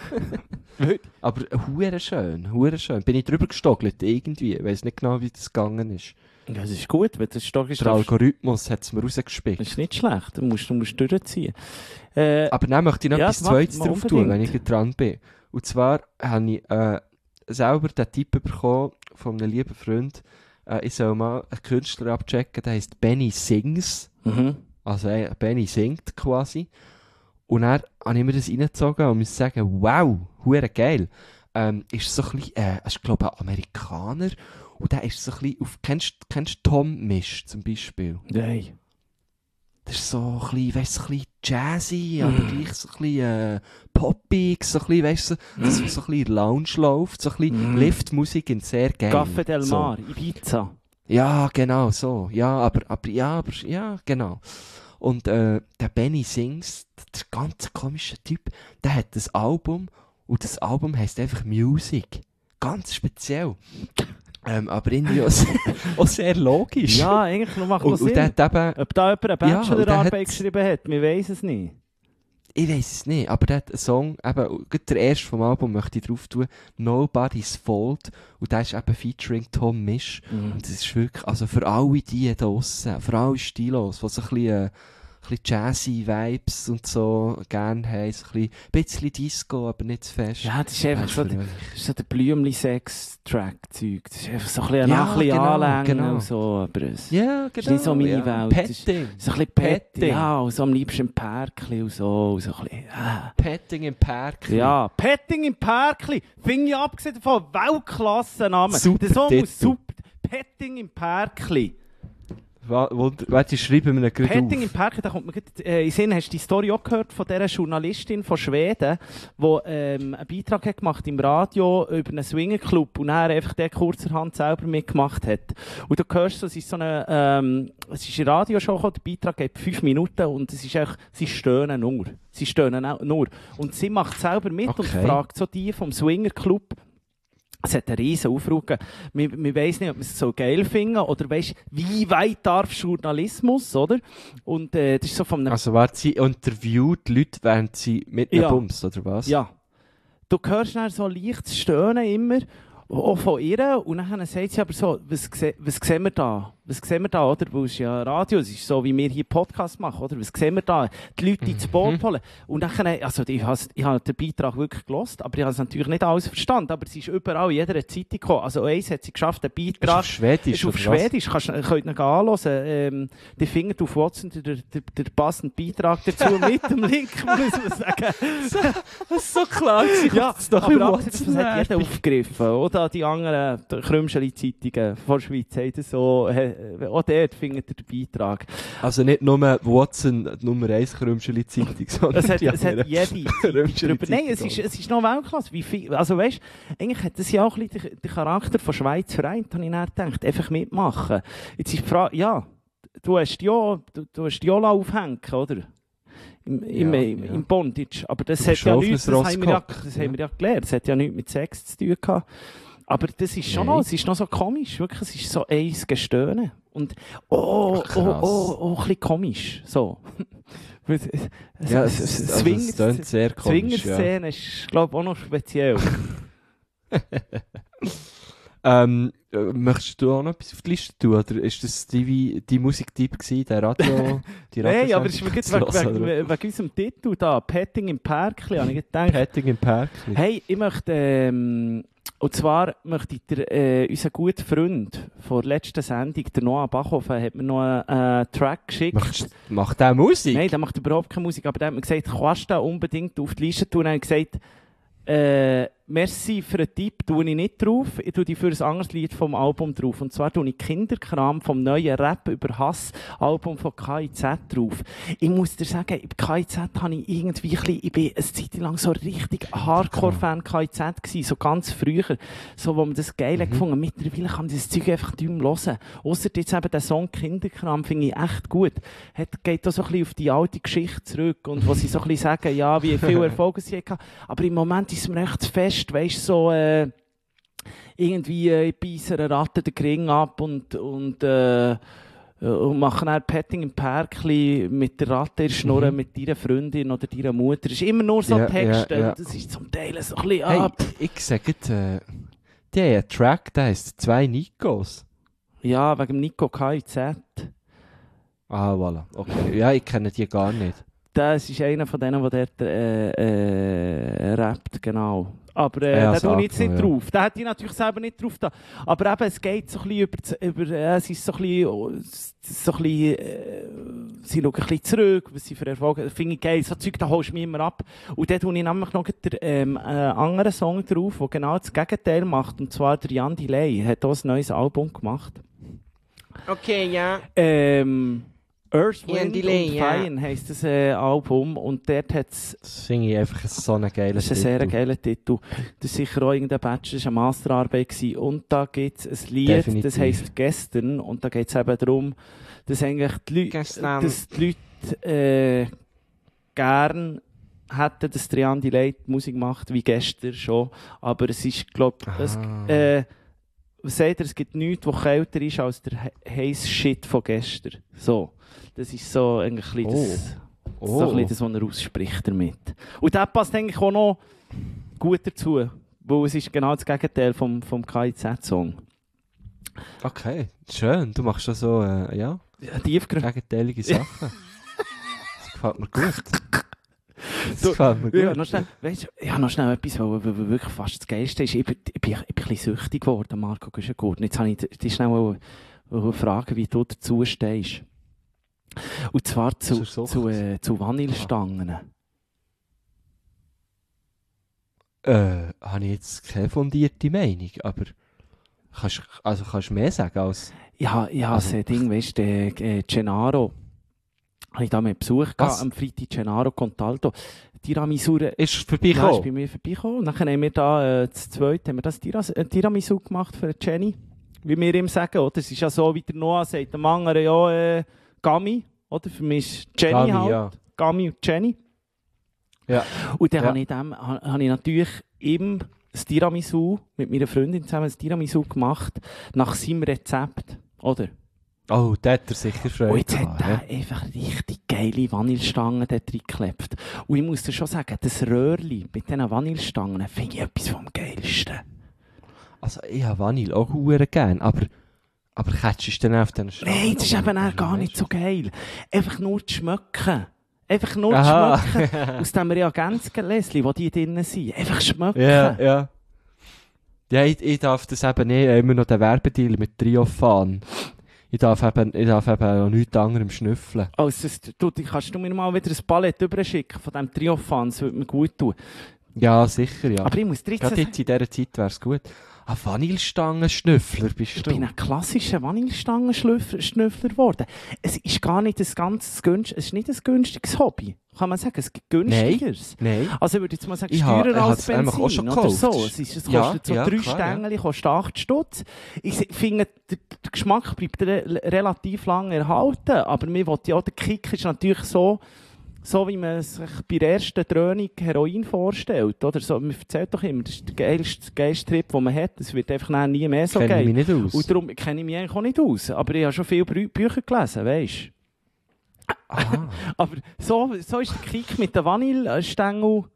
B: Aber hure schön, hure schön. Bin ich drüber gestockelt, irgendwie. Ich weiss nicht genau, wie das gegangen ist.
C: Ja, das ist gut, wenn das Stock ist.
B: Der Algorithmus hat es mir rausgespickt.
C: Das ist nicht schlecht, du musst, du musst durchziehen. Äh,
B: Aber dann möchte ich noch
C: Ja,
B: etwas
C: mach
B: Zweites
C: mal
B: drauf
C: unbedingt.
B: tun, wenn ich gerade dran bin. Und zwar habe ich äh, selber den Tipp bekommen von einem lieben Freund, äh, ich soll mal einen Künstler abchecken, der heisst Benny Sings.
C: mhm.
B: Also äh, Benny singt quasi. Und dann habe ich mir das reingezogen und muss sagen, wow, hure geil. Ähm, ist so ein bisschen, äh, ist glaube ich ein Amerikaner. Und der ist so ein bisschen auf, kennst du kennst du Tom Misch zum Beispiel?
C: Nein.
B: Das ist so ein bisschen, weißt du, so ein bisschen jazzy, aber gleich so ein bisschen äh, poppig, so ein bisschen, weißt du, dass es so ein bisschen in der Lounge läuft, so ein bisschen
C: Mm.
B: Liftmusik in sehr geil.
C: Café del
B: So.
C: Mar, Ibiza.
B: Ja, genau, so. Ja, aber, aber, ja, aber, ja, genau. Und äh, der Benny Sings, der ganz komische Typ, der hat das Album und das Album heisst einfach Music. Ganz speziell. ähm, aber irgendwie auch sehr, auch sehr logisch.
C: Ja, eigentlich noch macht
B: und,
C: das
B: und der
C: Sinn.
B: hat eben,
C: Ob da jemand eine
B: Ja, und der
C: Bachelorarbeit
B: hat-
C: geschrieben hat, wir weiss es nicht.
B: ich weiss es nicht, aber der hat einen Song, eben, gerade der erste vom Album möchte ich drauf tun, Nobody's Fault. Und der ist eben featuring Tom Misch. Und das ist wirklich, also für alle die da draussen, für alle Stilos, die so ein bisschen, äh, ein bisschen jazzy Vibes und so gerne haben, so ein bisschen, bisschen Disco, aber nicht zu fest.
C: Ja, das ist einfach
B: Weißt
C: so,
B: du,
C: der,
B: was
C: das ist so der Blümli-Sex-Track-Zeug. Das ist einfach so ein bisschen,
B: Ja,
C: ein bisschen
B: genau,
C: Anlängen
B: genau.
C: und so, aber es
B: Ja, genau.
C: ist nicht so meine
B: ja.
C: Welt. Das ist
B: Petting.
C: so ein bisschen Petting.
B: Petting.
C: Ja, und so am liebsten im Pärkli und so, und so ein bisschen, ah.
B: Petting im Park.
C: Ja, Petting im Pärkli. Finde ich abgesehen davon Weltklasse-Name.
B: Super
C: Der Song
B: Titel.
C: muss super. Petting im Pärkli.
B: Warte, ich schreibe mir einen
C: Petting im
B: auf.
C: Pärkli, da kommt man gerade, äh, in den Sinn, hast du die Story auch gehört von dieser Journalistin von Schweden, die ähm, einen Beitrag hat gemacht im Radio über einen Swingerclub und dann einfach der kurzerhand selber mitgemacht hat. Und du hörst so, es ist so eine, ähm, es ist eine Radioshow gekommen, der Beitrag geht fünf Minuten und es ist echt, sie stöhnen nur. Sie stöhnen auch nur. Und sie macht selber mit und
B: Okay.
C: fragt so die vom Swingerclub. Es hat einen riesen Aufruhr gegeben. Man, man weiss nicht, ob man es so geil finden oder weißt, wie weit darf Journalismus, oder? Und äh, das ist so von einem...
B: Also, warte, sie interviewt Leute, während sie mit
C: Ja.
B: einem Bums, oder was?
C: Ja. Du hörst dann so leichtes Stöhnen immer, auch von ihr. Und dann sagt sie aber so, was, se- was sehen wir da? Was sehen wir da, oder? Weil es ist ja Radio, es ist so, wie wir hier Podcast machen, oder? Was sehen wir da? Die Leute ins Boot holen. Und dann, also ich habe ich hab den Beitrag wirklich gehört, aber ich habe es natürlich nicht alles verstanden. Aber es ist überall in jeder Zeitung gekommen. Also eins hat sie geschafft, den Beitrag...
B: Ist auf Schwedisch,
C: ist auf Schwedisch. Kannst, könnt ihr ihn anhören. Ähm, die findet auf Watson der, der, der passende Beitrag dazu mit dem Link, muss man sagen.
B: Das ist so klar.
C: Ja,
B: das doch
C: aber abgesehen, das hat jeder aufgegriffen. Oder die anderen Krümscheli-Zeitungen von der Schweiz haben das so... Auch dort findet ihr den Beitrag.
B: Also nicht nur Watson, die Nummer eins Krümscheli-Zeitung, sondern
C: es hat,
B: die
C: es hat jede Zeitung. Nein, es ist, es ist noch Weltklasse. Wie viel, also weißt, eigentlich hat das ja auch ein bisschen den Charakter von Schweiz vereint, habe ich dann gedacht. Einfach mitmachen. Jetzt ist die Frage, ja, du hast ja, du, du hast Jola aufhängen, oder? Im, im,
B: ja,
C: im,
B: ja.
C: im Bondage. Aber das
B: du
C: hat ja nichts, das,
B: das
C: haben wir ja, das haben wir ja gelernt. Das hat ja nichts mit Sex zu tun gehabt. Aber das ist schon
B: Nein.
C: noch, es ist noch so komisch, wirklich, es ist so eins Gestöhne. Und, oh,
B: Ach,
C: oh, oh, oh, ein bisschen komisch, so.
B: Ja, es, es, also es klingt sehr komisch,
C: Zwingerszene
B: ja.
C: ist, glaube ich, auch noch speziell.
B: ähm, möchtest du auch noch etwas auf die Liste tun, oder ist das die, die Musiktyp gewesen, der Radio, die
C: Nein, aber es ist
B: Radiosendung
C: wegen,
B: zu hören,
C: wegen, wegen, wegen unserem Titel da, Petting im Pärkli, habe ich gedacht.
B: Petting im Pärkli.
C: Hey, ich möchte, ähm, und zwar möchte ich dir, äh, unser guter Freund von der letzten Sendung, der Noah Bachhofen, hat mir noch einen äh, Track geschickt.
B: Macht, macht der Musik?
C: Nein, der macht überhaupt keine Musik, aber der hat mir gesagt, kannst du den unbedingt auf die Liste tun? Er hat gesagt, äh, merci für den Tipp, tue ich nicht drauf, ich tue die für ein anderes Lied vom Album drauf. Und zwar tue ich Kinderkram vom neuen Rap über Hass Album von K I Z drauf. Ich muss dir sagen, bei K I Z habe ich irgendwie ein bisschen, ich bin eine Zeit lang so richtig Hardcore-Fan K I Z gewesen, so ganz früher, so, wo man das geil mhm. gefunden. Mittlerweile kann man das Zeug einfach nicht mehr hören. Ausser jetzt eben den Song Kinderkram finde ich echt gut. Hat, geht da so ein bisschen auf die alte Geschichte zurück und wo sie so ein bisschen sagen, ja, wie viel Erfolg sie hatten. Aber im Moment ist es mir echt zu fest. Weißt du, so, äh, irgendwie äh, beißen eine Ratte den Ring ab und, und, äh, und machen dann Petting im Pärkli mit der Ratte in der Schnurre, mhm. mit deiner Freundin oder deiner Mutter. Das ist immer nur so
B: ja,
C: Texte.
B: Ja, ja.
C: Das ist zum Teil so ein bisschen
B: hey,
C: ab.
B: Ich sage, äh, die haben einen Track, der heisst «Zwei Nikos».
C: Ja, wegen Nico K I Z.
B: Ah, voilà. Okay. Ja, ich kenne die gar nicht.
C: Das ist einer von denen, der dort äh, äh, rappt, genau. Aber äh,
B: ja,
C: da tue ich jetzt nicht
B: ja.
C: drauf. Da hätte ich natürlich selber nicht drauf da. Aber eben, es geht so ein bisschen über, über äh, es ist so ein bisschen, so ein bisschen äh, sie schauen ein bisschen zurück, was sie für Erfolge, finde ich geil. So Zeug, da holst du mich immer ab. Und dann tue ich nämlich noch den ähm, äh, anderen Song drauf, der genau das Gegenteil macht. Und zwar der Jan Delay hat auch ein neues Album gemacht.
D: Okay, ja.
C: Ähm, Earth,
D: Jan
C: Wind
D: Delay,
C: und
D: ja.
C: Fire heisst das äh, Album und dort hat es...
B: Das finde ich einfach so einen geilen
C: Das ist ein
B: Titel.
C: sehr geiler Titel. Das war sicher auch irgendein Bachelor, das war eine Masterarbeit gewesen. Und da gibt es ein Lied,
B: Definitiv.
C: das heisst «Gestern» und da geht es eben darum, dass eigentlich die Leute,
D: Gestern.
C: dass die Leute äh, gern hätten, dass Jan Delay Musik macht, wie gestern schon. Aber es ist, glaube ich,
B: Ah.
C: äh, was sagt ihr, es gibt nichts, was kälter ist als der heiße Shit von gestern. So. Das ist so eigentlich ein bisschen das,
B: Oh.
C: so ein bisschen das, was er ausspricht damit. Und das passt eigentlich auch noch gut dazu, weil es ist genau das Gegenteil vom, vom K I Z-Song.
B: Okay, schön. Du machst da so, äh, ja,
C: Ja, tiefgründig.
B: gegenteilige Sachen. Das gefällt mir gut. Das
C: Du,
B: gefällt mir gut.
C: Ja, noch schnell, weißt, du, ja, noch schnell etwas, was wirklich fast das Geilste ist. Ich bin, ich bin, ich bin ein bisschen süchtig geworden, Marco Güschen-Gurten. Jetzt habe ich dich schnell wollen, wollen fragen, wie du dazu stehst. Und zwar zu,
B: Zur Sucht?
C: zu, äh, zu Vanillestangen.
B: Äh, habe ich jetzt keine fundierte Meinung, aber kannst, also kannst du mehr sagen als...
C: Ja, ja,
B: Also-
C: das Ding, weißt du, äh, Gennaro, habe ich da mit Besuch
B: Was?
C: gehabt, am Freitag Gennaro Contalto. Tiramisu, ja,
B: Ist
C: ist
B: vorbeigekommen?
C: bei mir vorbeigekommen. Und dann haben wir da, äh, zu zweit, haben wir das Tiras, äh, Tiramisu gemacht für Jenny. Wie wir ihm sagen, oder? Es ist ja so, wie der Noah sagt, dem anderen ja, äh, Gami, oder? Für mich ist Jenny
B: Gami,
C: halt.
B: ja.
C: Gami und Jenny.
B: Ja.
C: Und dann
B: Ja.
C: habe ich, dem, ha- habe ich natürlich ihm das Tiramisu, mit meiner Freundin zusammen das Tiramisu gemacht, nach seinem Rezept, oder?
B: Oh, da hat er sicher Freude
C: Und jetzt
B: gehabt,
C: hat
B: ja.
C: er einfach richtig geile Vanillestangen dort reingeklebt. Und ich muss dir schon sagen, das Röhrli mit diesen Vanillestangen finde ich etwas vom Geilsten.
B: Also ich habe Vanille auch verdammt gern, aber Aber catchst du dann auf den Stangen?
C: Nein, das ist eben auch gar nicht so geil. Einfach nur zu schmecken. Einfach nur
B: Aha.
C: zu schmecken. Aus dem Reagenzgläschen, wo die drinnen sind. Einfach schmecken.
B: Ja, ja. Ja, ich, ich darf das eben nicht, immer noch den Werbedeal mit Triophan. Ich darf eben, ich darf eben auch nichts anderem schnüffeln.
C: Also, das, du, die kannst du mir mal wieder ein Palett überschicken von diesem Triophan, das würde mir gut tun.
B: Ja, sicher, ja.
C: Aber ich muss dir jetzt
B: Gerade
C: sagen,
B: jetzt in dieser Zeit wäre es gut. Ah, Vanillestangenschnüffler bist
C: ich
B: du.
C: bin ein klassischer Vanillestangenschnüffler geworden. Es ist gar nicht ein ganz günstiges, es ist nicht ein günstiges Hobby. Kann man sagen, es gibt günstigeres.
B: Nein.
C: Also ich würde jetzt mal sagen,
B: Ich ha-
C: teurer
B: ich
C: als
B: hab's einfach
C: Benzin
B: auch schon
C: oder
B: gekauft.
C: so. Es, ist, es
B: Ja,
C: kostet so
B: ja,
C: drei
B: klar,
C: Stängel, kostet acht Stutz. Ich se- finde, der, der Geschmack bleibt re relativ lange erhalten, aber mir will ja auch, der Kick ist natürlich so, so wie man sich bei der ersten Dröhnung Heroin vorstellt. Oder? So, man erzählt doch immer, das ist der geilste, geilste Trip, den man hat. Es wird einfach nachher nie mehr so
B: Kenn
C: geil.
B: ich mich nicht aus.
C: Und darum kenne ich mich eigentlich auch nicht aus. Aber ich habe schon viele Brü Bücher gelesen, weisst
B: Aha.
C: Aber so, so ist der Kick mit den Vanillestängel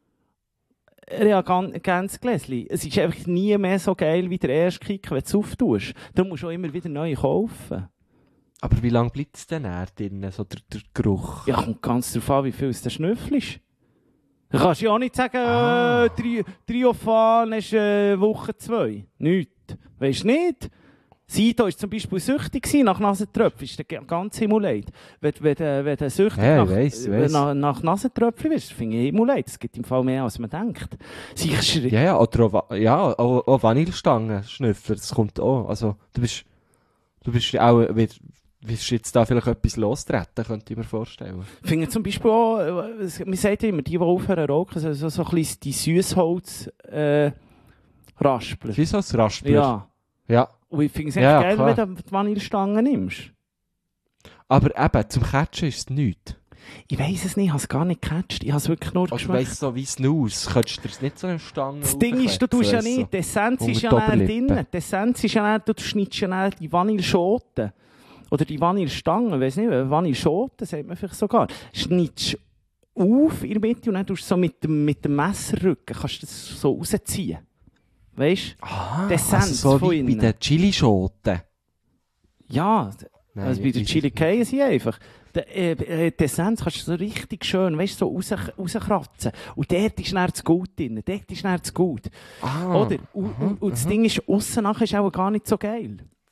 C: Reagenzgläschen. Es ist einfach nie mehr so geil wie der erste Kick, wenn du es auftust. Darum musst du auch immer wieder neu kaufen.
B: Aber wie lange bleibt es denn näher drin, so der, der Geruch?
C: Ja, kommt ganz darauf an, wie viel es der Schnüffel ist. Du kannst ja auch nicht sagen,
B: Ah.
C: äh, Tri Triophan ist äh, Woche zwei. Nichts. Weisst du nicht? Sido war zum Beispiel süchtig gewesen nach Nasentröpfchen. Ist der ganz Himmelleid. Wenn, wenn, wenn, wenn du süchtig
B: Ja,
C: nach,
B: ich weiss, ich
C: wenn
B: weiss.
C: nach, nach Nasentröpfchen bist, finde ich Himmelleid. Es gibt im Fall mehr, als man denkt. Sicher,
B: Ja, ja, oder auch, Va- ja, auch, auch Vanillestangenschnüffler, das kommt auch. Also, du bist, du bist ja auch, wirst wirst jetzt da vielleicht etwas lostreten, könnte ich mir vorstellen.
C: Ich finde zum Beispiel auch, äh, es- man sagt ja immer, die, die aufhören zu rauchen, so, so, so ein bisschen die Süßholz äh, Raspler.
B: Wie so ein Raspler?
C: Ja.
B: Ja.
C: Und ich finde es echt
B: Ja,
C: geil,
B: klar.
C: wenn du die Vanillestangen nimmst.
B: Aber eben, zum Catchen ist es nichts.
C: Ich weiss es nicht, ich habe es gar nicht gecatcht. Ich habe es wirklich nur
B: Oder
C: geschmeckt.
B: weißt so wie Snus, könntest du dir nicht so eine Stange
C: Das Ding ist, du tust ja
B: raufkletzen,
C: nicht, die Essenz
B: unter
C: ist ja
B: die
C: näher
B: Oberlippe.
C: drin. Die Essenz ist ja näher, du schneidest ja näher die Vanilleschoten. Oder die Vanillestangen, weiss nicht, Vanilleschoten sagt man vielleicht sogar. Schneidest auf in der Mitte und dann tust du so mit dem, mit dem Messerrücken, kannst du das so rausziehen. Weißt du?
B: Ah,
C: Die Essenz
B: also so
C: von
B: wie bei
C: innen.
B: den Chilischoten.
C: Ja,
B: Nein,
C: also bei der
B: ich-
C: Chili K sind einfach. Die, äh, die Essenz kannst du so richtig schön, weißt, so raus, rauskratzen. Und dort ist dann das Gut drin. Dort ist dann das Gut.
B: Ah,
C: Oder? Und, und, und das Ding ist, aussen nachher ist auch gar nicht so geil.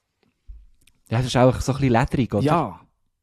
B: ja, das ist auch so ein bisschen ledrig, oder?
C: Ja.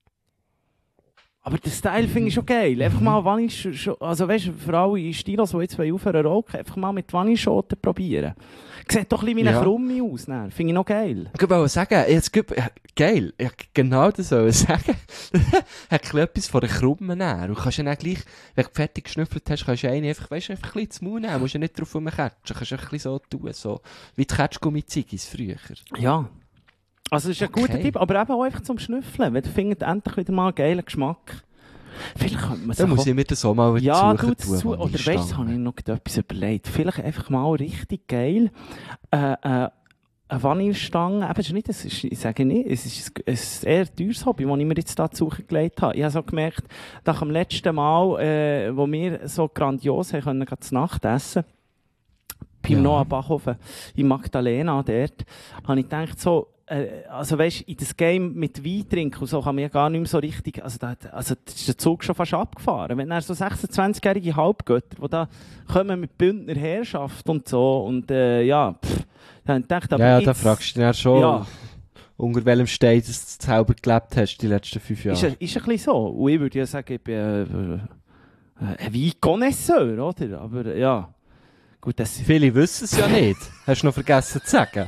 C: Aber den Style finde ich schon geil. Einfach mal Vanille, also weißt du, für alle Stilos, die jetzt aufhören rauchen, einfach mal mit Vanilleschoten probieren. Sieht doch ein bisschen wie eine
B: Ja.
C: Krumme aus. Finde ich noch geil.
B: Ich wollte sagen, jetzt gibt, ja, geil, ja, genau das soll ich sagen. Hat etwas von der Krumme näher. Du kannst ja dann gleich, wenn du fertig geschnüffelt hast, kannst du ja eine einfach, weißt du, einfach ein bisschen ins Maul nehmen. Du musst ja nicht drauf rumcatchen. Du kannst einfach ein bisschen so tun, so, wie die Catchgummi-Ziggis früher.
C: Ja. Also das ist ein
B: Okay.
C: guter Tipp, aber eben auch einfach zum Schnüffeln. Wenn du findest, endlich wieder mal einen geilen Geschmack. Vielleicht könnte man
B: Dann
C: sich
B: muss
C: auch-
B: ich mir das auch mal wieder
C: Ja,
B: suchen
C: du das zu, oder weißt du, jetzt habe ich noch etwas überlegt. Vielleicht einfach mal richtig geil. Äh, äh, eine Vanillestange, eben, es ist nicht, es ist, ich sage nicht, es ist ein, ein eher teures Hobby, das ich mir jetzt da zu Suche gelegt habe. Ich habe so gemerkt, nach dem letzten Mal, äh, wo wir so grandios haben können, gerade zu Nacht essen, beim
B: Ja.
C: Noah Bachhofen in Magdalena dort, habe ich gedacht, so, äh, also weisst, in das Game mit Wein trinken und so kann man ja gar nicht mehr so richtig, also da, also da ist der Zug schon fast abgefahren. Wenn dann so sechsundzwanzigjährige Halbgötter, die da kommen mit Bündner Herrschaft und so und äh, ja, pff, dann habe ich gedacht, aber
B: Ja, ja,
C: jetzt,
B: da fragst du dich dann schon,
C: ja,
B: unter welchem Stein du selber gelebt hast, die letzten fünf Jahre.
C: ist, ein- ist ein bisschen so. Und ich würde ja sagen, ich bin äh, äh, ein Wein-Connoisseur, oder? Aber ja, gut, das
B: Viele wissen es ja nicht. Hast du noch vergessen zu sagen?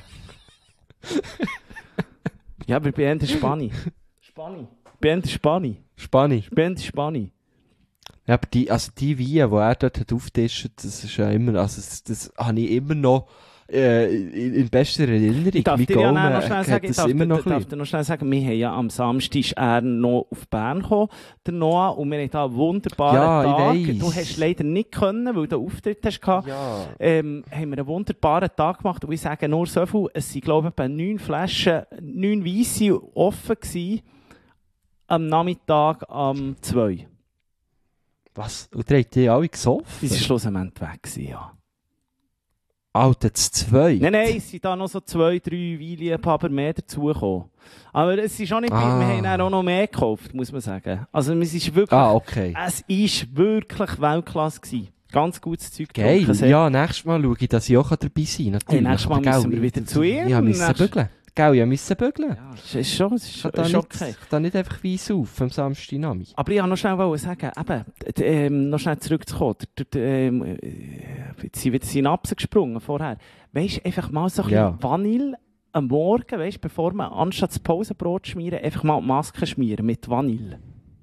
C: ja, aber ich bin eher Spani. Spani. Ich bin eher Spani.
B: Spannend.
C: Ich bin eher Spani.
B: Ja, aber die, also die Weine, die er dort hat aufgetischt, das ist ja immer, also das, das habe ich immer noch äh, in, in bester Erinnerung.
C: Ich darf
B: Mein
C: dir ja
B: Gaumen
C: noch schnell
B: hat
C: sagen, ich
B: das
C: darf,
B: immer noch
C: dir- darf
B: ein
C: dir noch schnell sagen, wir haben ja am Samstag ist er noch auf Bern gekommen, der Noah, und wir haben da einen wunderbaren
B: Ja, ich
C: Tag.
B: weiss.
C: Du hast leider nicht können, weil du einen Auftritt hast gehabt.
B: Ja.
C: Ähm, haben wir einen wunderbaren Tag gemacht und ich sage nur so viel, es sind glaube ich etwa neun Flaschen, neun Weisse offen gewesen, am Nachmittag am zwei.
B: Was? Und ihr habt die alle gesoffen?
C: Die sind schlussendlich weg gewesen, ja.
B: Alter, das zwei?
C: Nein, nein, es sind da noch so zwei, drei Weinliebhaber mehr dazugekommen. Aber es ist auch nicht,
B: Ah.
C: wir haben dann auch noch mehr gekauft, muss man sagen. Also es ist wirklich,
B: Ah, okay.
C: es ist wirklich Weltklasse gewesen. Ganz gutes Zeug
B: Geil.
C: getrunken, sehr.
B: Ja, nächstes Mal schaue ich, dass ich auch dabei sein kann. Natürlich.
C: Hey, nächstes Mal
B: Aber,
C: müssen
B: gell,
C: wir wieder
B: ich-
C: zu ihm.
B: Ich musste
C: Nächstes-
B: bügeln. Gell, ich musste bügeln.
C: Ja, es ist schon, es ist,
B: Ich
C: schon-
B: kann
C: ist
B: da
C: okay.
B: nicht, da nicht einfach weiss auf am Samstagnachmittag.
C: Aber ich wollte noch schnell wollen sagen, eben, d- d- ähm, noch schnell zurückzukommen. D- d- ähm, äh, jetzt sind wieder Synapsen gesprungen vorher. Weißt du, einfach mal so ein
B: Ja.
C: bisschen Vanille am Morgen, weißt, bevor man anstatt das Pausenbrot schmieren, einfach mal die Maske schmieren mit Vanille.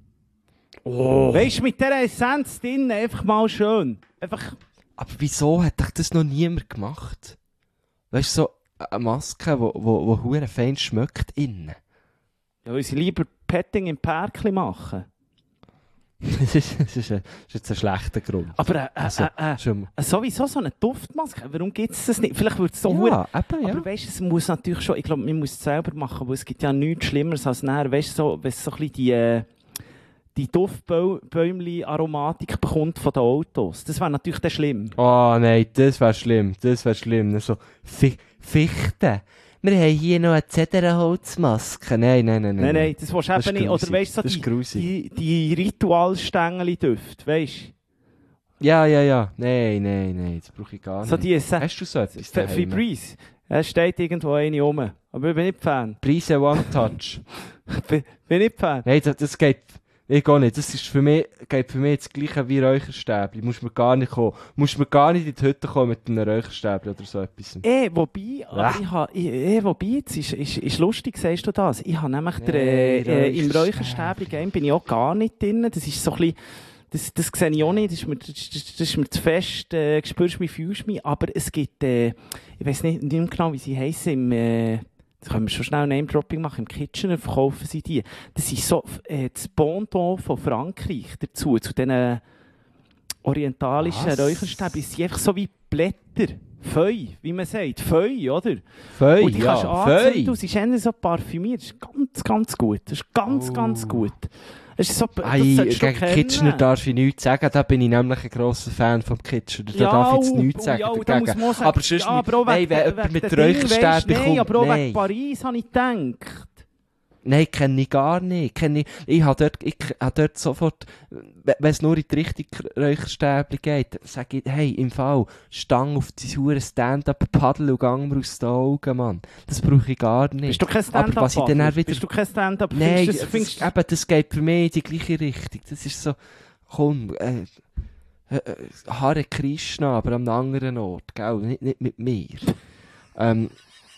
B: Oh.
C: Weißt du, mit dieser Essenz drin, einfach mal schön. Einfach,
B: Aber wieso hat dich das noch niemand gemacht? Weißt du, so eine Maske, die wo, wo, wo hure fein schmeckt innen.
C: ja, weil sie lieber Petting im Pärkli machen.
B: Das ist, das ist, ein, das ist jetzt ein schlechter Grund.
C: Aber äh, äh,
B: Also,
C: äh,
B: schon,
C: äh, sowieso so eine Duftmaske, warum gibt es das nicht? Vielleicht würde es so hure-
B: ja, eben, ja.
C: Aber weißt du, es muss natürlich schon, ich glaube, man muss es selber machen, weil es gibt ja nichts Schlimmeres als nachher, weißt du, so, wenn es so ein bisschen die, äh, die Duftbäumli-Aromatik bekommt von den Autos. Das wäre natürlich dann schlimm.
B: Oh nein, das wäre schlimm, das wäre schlimm. So, Fi Fichte. Wir haben hier noch eine Zedernholzmaske. Nein, nein, nein, nein.
C: Nein, nein, das willst du
B: Das
C: eben
B: ist
C: nicht. Oder
B: grusig.
C: weißt du,
B: Das
C: so
B: ist
C: die,
B: grusig.
C: die, die Ritualstängeli-Düfte, weißt du?
B: Ja, ja, ja. Nein, nein, nein, das brauche ich gar
C: So
B: nicht.
C: die Sa-
B: Hast du so etwas
C: F-
B: daheim?
C: Febreze. Es steht irgendwo eine rum. Aber ich bin nicht Fan.
B: Preise One Touch.
C: bin, bin nicht Fan.
B: Nein, das, das geht... Ich gar nicht. Das ist für mich, geht für mich das gleiche wie Räucherstäbli. Muss man gar nicht kommen. Muss man gar nicht in die Hütte kommen mit einem Räucherstäbli oder so etwas.
C: Eh, wobei, aber
B: Bäh.
C: ich ha, ich, eh, wobei, jetzt ist, ist, ist lustig, sagst du das? Ich habe nämlich der,
B: Nee,
C: äh, äh, im
B: Räucherstäbli.
C: Räucherstäbli-Game bin ich auch gar nicht drin. Das ist so ein bisschen, das, das sehe ich auch nicht, das ist mir, das, das, das ist mir zu fest, äh, spürst mich, fühlst mich, aber es gibt, äh, ich weiß nicht, nicht mehr genau, wie sie heissen, im, äh, jetzt können wir schon schnell Name-Dropping machen, im Kitchener verkaufen sie die. Das ist so äh, das Pendant von Frankreich dazu, zu diesen orientalischen
B: Was?
C: Räucherstäbli. Sie sind einfach so wie Blätter. Feu, wie man sagt. Feu, oder?
B: Feu,
C: Und die kannst du
B: ja.
C: anzünden,
B: Feu.
C: und sie ist eher so parfümiert. Das ist ganz, ganz gut. Das ist ganz,
B: Oh.
C: ganz gut. Das ist so, das
B: Ei,
C: solltest du
B: gegen
C: kennen.
B: Kitchener darf ich nichts sagen. Da bin ich nämlich ein grosser Fan vom Kitchener. Da darf ich jetzt
C: oh,
B: nichts
C: oh,
B: sagen
C: ja, da
B: dagegen.
C: muss man auch sagen,
B: Aber sonst
C: ja, aber auch
B: nein,
C: wegen-
B: wenn
C: wegen
B: jemand mit
C: den Dingen,
B: Räucherstäbli
C: weisst, Nein,
B: kommt,
C: aber auch
B: nein.
C: wegen Paris habe ich gedacht.
B: Nein, kenne ich gar nicht. Kenne ich ich habe dort, ich habe dort sofort, wenn wenn es nur in die Richtung Räucherstäbli geht, sage ich, hey, im Fall, Stang auf die hure Stand-up-Paddel und gang mir aus den Augen, Mann. Das brauche ich gar nicht.
C: Bist du kein
B: Aber was ich dann
C: Stand-up-Waffel?
B: auch wieder...
C: Bist du kein Stand-up?
B: Nein,
C: Findest du
B: das,
C: das, findest,
B: eben, das geht für mich in die gleiche Richtung. Das ist so, komm, äh, äh, äh, Hare Krishna, aber an einem anderen Ort, gell? Nicht, nicht mit mir. ähm,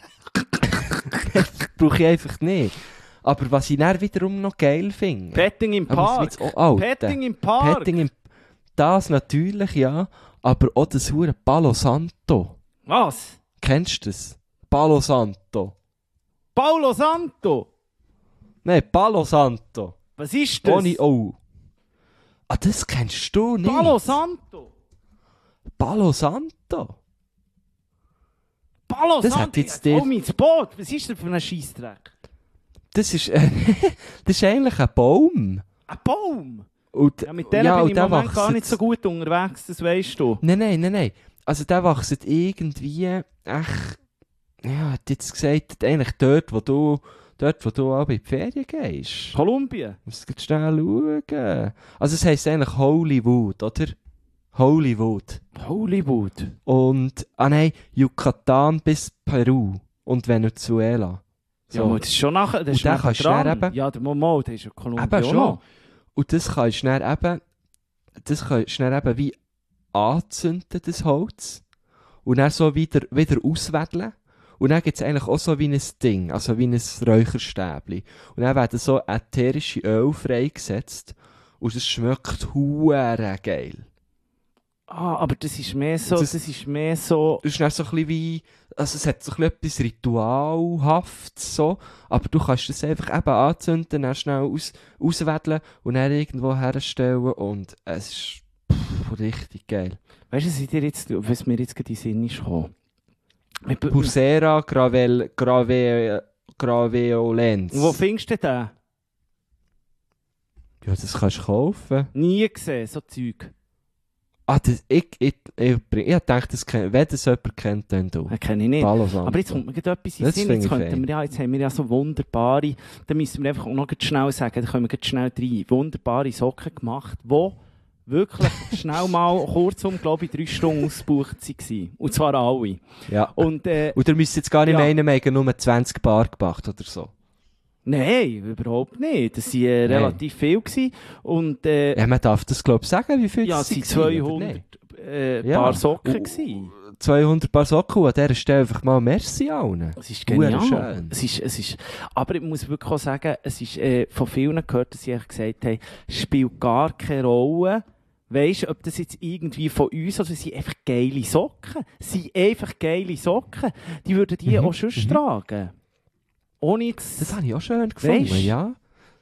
B: das brauche ich einfach nicht. Aber was ich dann wiederum noch geil finde...
C: Petting im
B: aber es
C: Park.
B: wird's auch alt.
C: Petting im Park.
B: Petting im... Das natürlich, ja. Aber auch das hure Palo Santo.
C: Was?
B: Kennst du das? Palo Santo.
C: Paulo Santo.
B: Nein, Palo Santo.
C: Was ist das?
B: Ohne O. Ah, das kennst du nicht.
C: Paulo Santo.
B: Palo Santo.
C: Paulo
B: Das
C: Santo.
B: hat jetzt dir-
C: Oh, mein Boot. Was ist das für ein Scheissdreck?
B: Das ist, äh, das ist eigentlich ein Baum.
C: Ein Baum.
B: Und,
C: Ja, mit denen
B: ja,
C: bin
B: und
C: ich im
B: der
C: Moment gar
B: wächst-
C: nicht so gut unterwegs, das weisst du.
B: Nein, nein, nein, nein. Also der wächst irgendwie, echt, ja, hat jetzt gesagt, eigentlich dort, wo du, dort, wo du auch in die Ferien gehst.
C: Kolumbien.
B: Muss ich schnell schauen. Also es heisst eigentlich Hollywood, oder? Hollywood.
C: Hollywood.
B: Und, ah nein, Yucatan bis Peru und Venezuela.
C: Ja, aber das ist schon nachher, das ist
B: Und den
C: nachher
B: kannst du
C: dran.
B: dann eben-
C: Ja, der Momo, der ist ja Kolumbien
B: Eben
C: auch
B: schon.
C: noch.
B: Und das kannst du dann eben, das kannst du dann eben wie anzünden, das Holz. Und dann so wieder, wieder auswedeln. Und dann gibt es eigentlich auch so wie ein Ding, also wie ein Räucherstäbli. Und dann werden so ätherische Öl freigesetzt. Und es schmeckt huere geil.
C: Ah, aber das ist mehr so,
B: Das-
C: das, ist mehr so...
B: Das ist dann so ein bisschen wie, also es hat so ein bisschen etwas Ritualhaftes so, aber du kannst das einfach eben anzünden, dann schnell aus, auswedeln und dann irgendwo herstellen und es ist pff, richtig geil.
C: Weißt du, was ich dir jetzt, was mir jetzt gerade in den Sinn ist gekommen? Mit-
B: Pursera Gravel, Grave, Graveolens.
C: Wo findest du den?
B: Ja, das kannst du kaufen.
C: Nie gesehen, so Zeug.
B: Ah, das, ich, ich, ich, ich, ich dachte, das kennt, wenn das jemand kennt, dann du.
C: Den kenne ich nicht.
B: Palo Santo.
C: Aber jetzt kommt mir gerade etwas in den
B: Das
C: Sinn.
B: finde
C: Jetzt,
B: ich
C: könnten
B: fein.
C: wir ja, jetzt haben wir ja so wunderbare, da müssen wir einfach auch noch ganz schnell sagen, da können wir ganz schnell rein, wunderbare Socken gemacht, die wirklich schnell mal kurzum, glaube ich, drei Stunden ausgebucht waren. Und zwar alle.
B: Ja.
C: Und, äh,
B: Und ihr müsst jetzt gar nicht
C: Ja.
B: meinen, wir haben nur zwanzig Paar gemacht oder so.
C: nein, überhaupt nicht. Das waren äh,
B: Nein.
C: relativ viel. Gewesen. Und äh,
B: Ja, man darf das, glaube ich, sagen, wie viel
C: ja,
B: das
C: es waren
B: waren, oder
C: zweihundert
B: nicht?
C: äh,
B: Ja.
C: Paar Socken.
B: Und-
C: gewesen.
B: zweihundert Paar Socken, an dieser Stelle einfach mal merci allen.
C: Es ist
B: Hure
C: genial.
B: schön.
C: Es ist, es ist, aber ich muss wirklich auch sagen, es ist äh, von vielen gehört, dass sie eigentlich gesagt haben, es spielt gar keine Rolle. Weisst du, ob das jetzt irgendwie von uns, also es sind einfach geile Socken. Es sind einfach geile Socken. Die würden die
B: Mhm,
C: auch schon
B: mhm.
C: tragen. Ohne jetzt...
B: Das habe ich auch schön gefunden,
C: Weisst?
B: ja.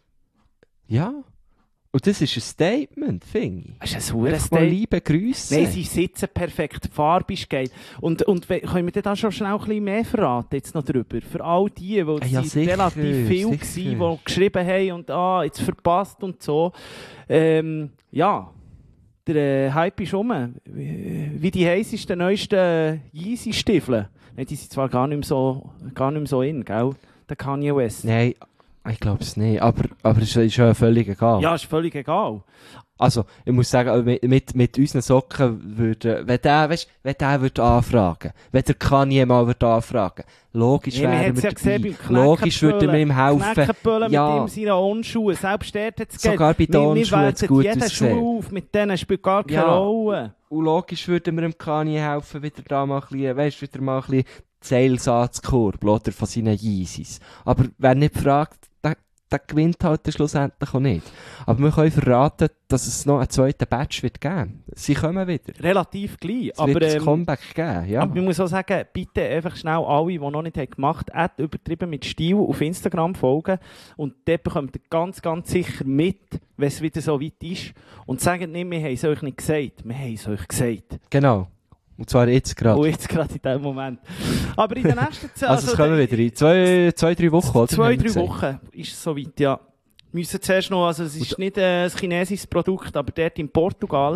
B: Ja. Und das ist ein Statement, finde ich.
C: Das ist ein verdammtes
B: Einfach mal
C: Teil.
B: liebe Grüße.
C: Nein, sie sitzen perfekt, die Farbe ist geil. Und, und we- können wir da schon schnell ein bisschen mehr verraten, jetzt noch drüber? Für all die, weil
B: Ah,
C: es
B: ja,
C: sind
B: sicher,
C: relativ viele
B: sicher.
C: waren, die geschrieben haben und ah, jetzt verpasst und so. Ähm, ja, der äh, Hype ist um. Wie wie die heissesten, neuesten Yeezy-Stiefel. Nein, die sind zwar gar nicht mehr so, gar nicht mehr so in, gell? Der Kanye West.
B: Nein, ich glaube es nicht. Aber, aber es ist ja völlig egal.
C: Ja, ist völlig egal.
B: Also, ich muss sagen, mit, mit, mit unseren Socken würde, wenn der, weißt, wenn der würde anfragen, wenn der Kanye mal würde anfragen, logisch
C: Ja, man
B: wären
C: hat es
B: wir
C: ja gesehen
B: dabei.
C: beim
B: Logisch würde wir ihm helfen.
C: Knäckenpöllen
B: Ja.
C: mit ihm seinen Onschuhen. Selbst dort hat es
B: Sogar bei den Onschuhen hat's gut
C: jeden
B: ausgesehen.
C: Schuh auf, mit denen spielt gar keine
B: Ja.
C: Rolle.
B: Und logisch würden wir dem Kanye helfen, wieder da mal ein bisschen, weißt, wieder mal ein bisschen die Sales anzukurbeln, oder, von seinen Yeezys. Aber wer nicht fragt, der, der gewinnt halt dann schlussendlich auch nicht. Aber wir können verraten, dass es noch einen zweiten Batch wird geben. Sie kommen wieder.
C: Relativ gleich.
B: Es
C: Aber,
B: wird ein
C: ähm,
B: Comeback geben, ja.
C: aber ich muss auch sagen, bitte einfach schnell alle, die noch nicht haben gemacht haben, at übertrieben mit Stil auf Instagram folgen. Und dort bekommt ihr ganz, ganz sicher mit, wenn es wieder so weit ist. Und sagt nicht, wir haben es euch nicht gesagt. Wir haben es euch gesagt.
B: Genau. Und zwar jetzt gerade.
C: Und jetzt gerade in diesem Moment. Aber in der nächsten Zeit...
B: Also, es kommen wieder in zwei, zwei, drei Wochen, oder?
C: Zwei,
B: Haben wir
C: drei
B: gesagt.
C: Wochen ist es soweit, ja. Wir müssen zuerst noch, also es ist nicht äh, ein chinesisches Produkt, aber dort in Portugal,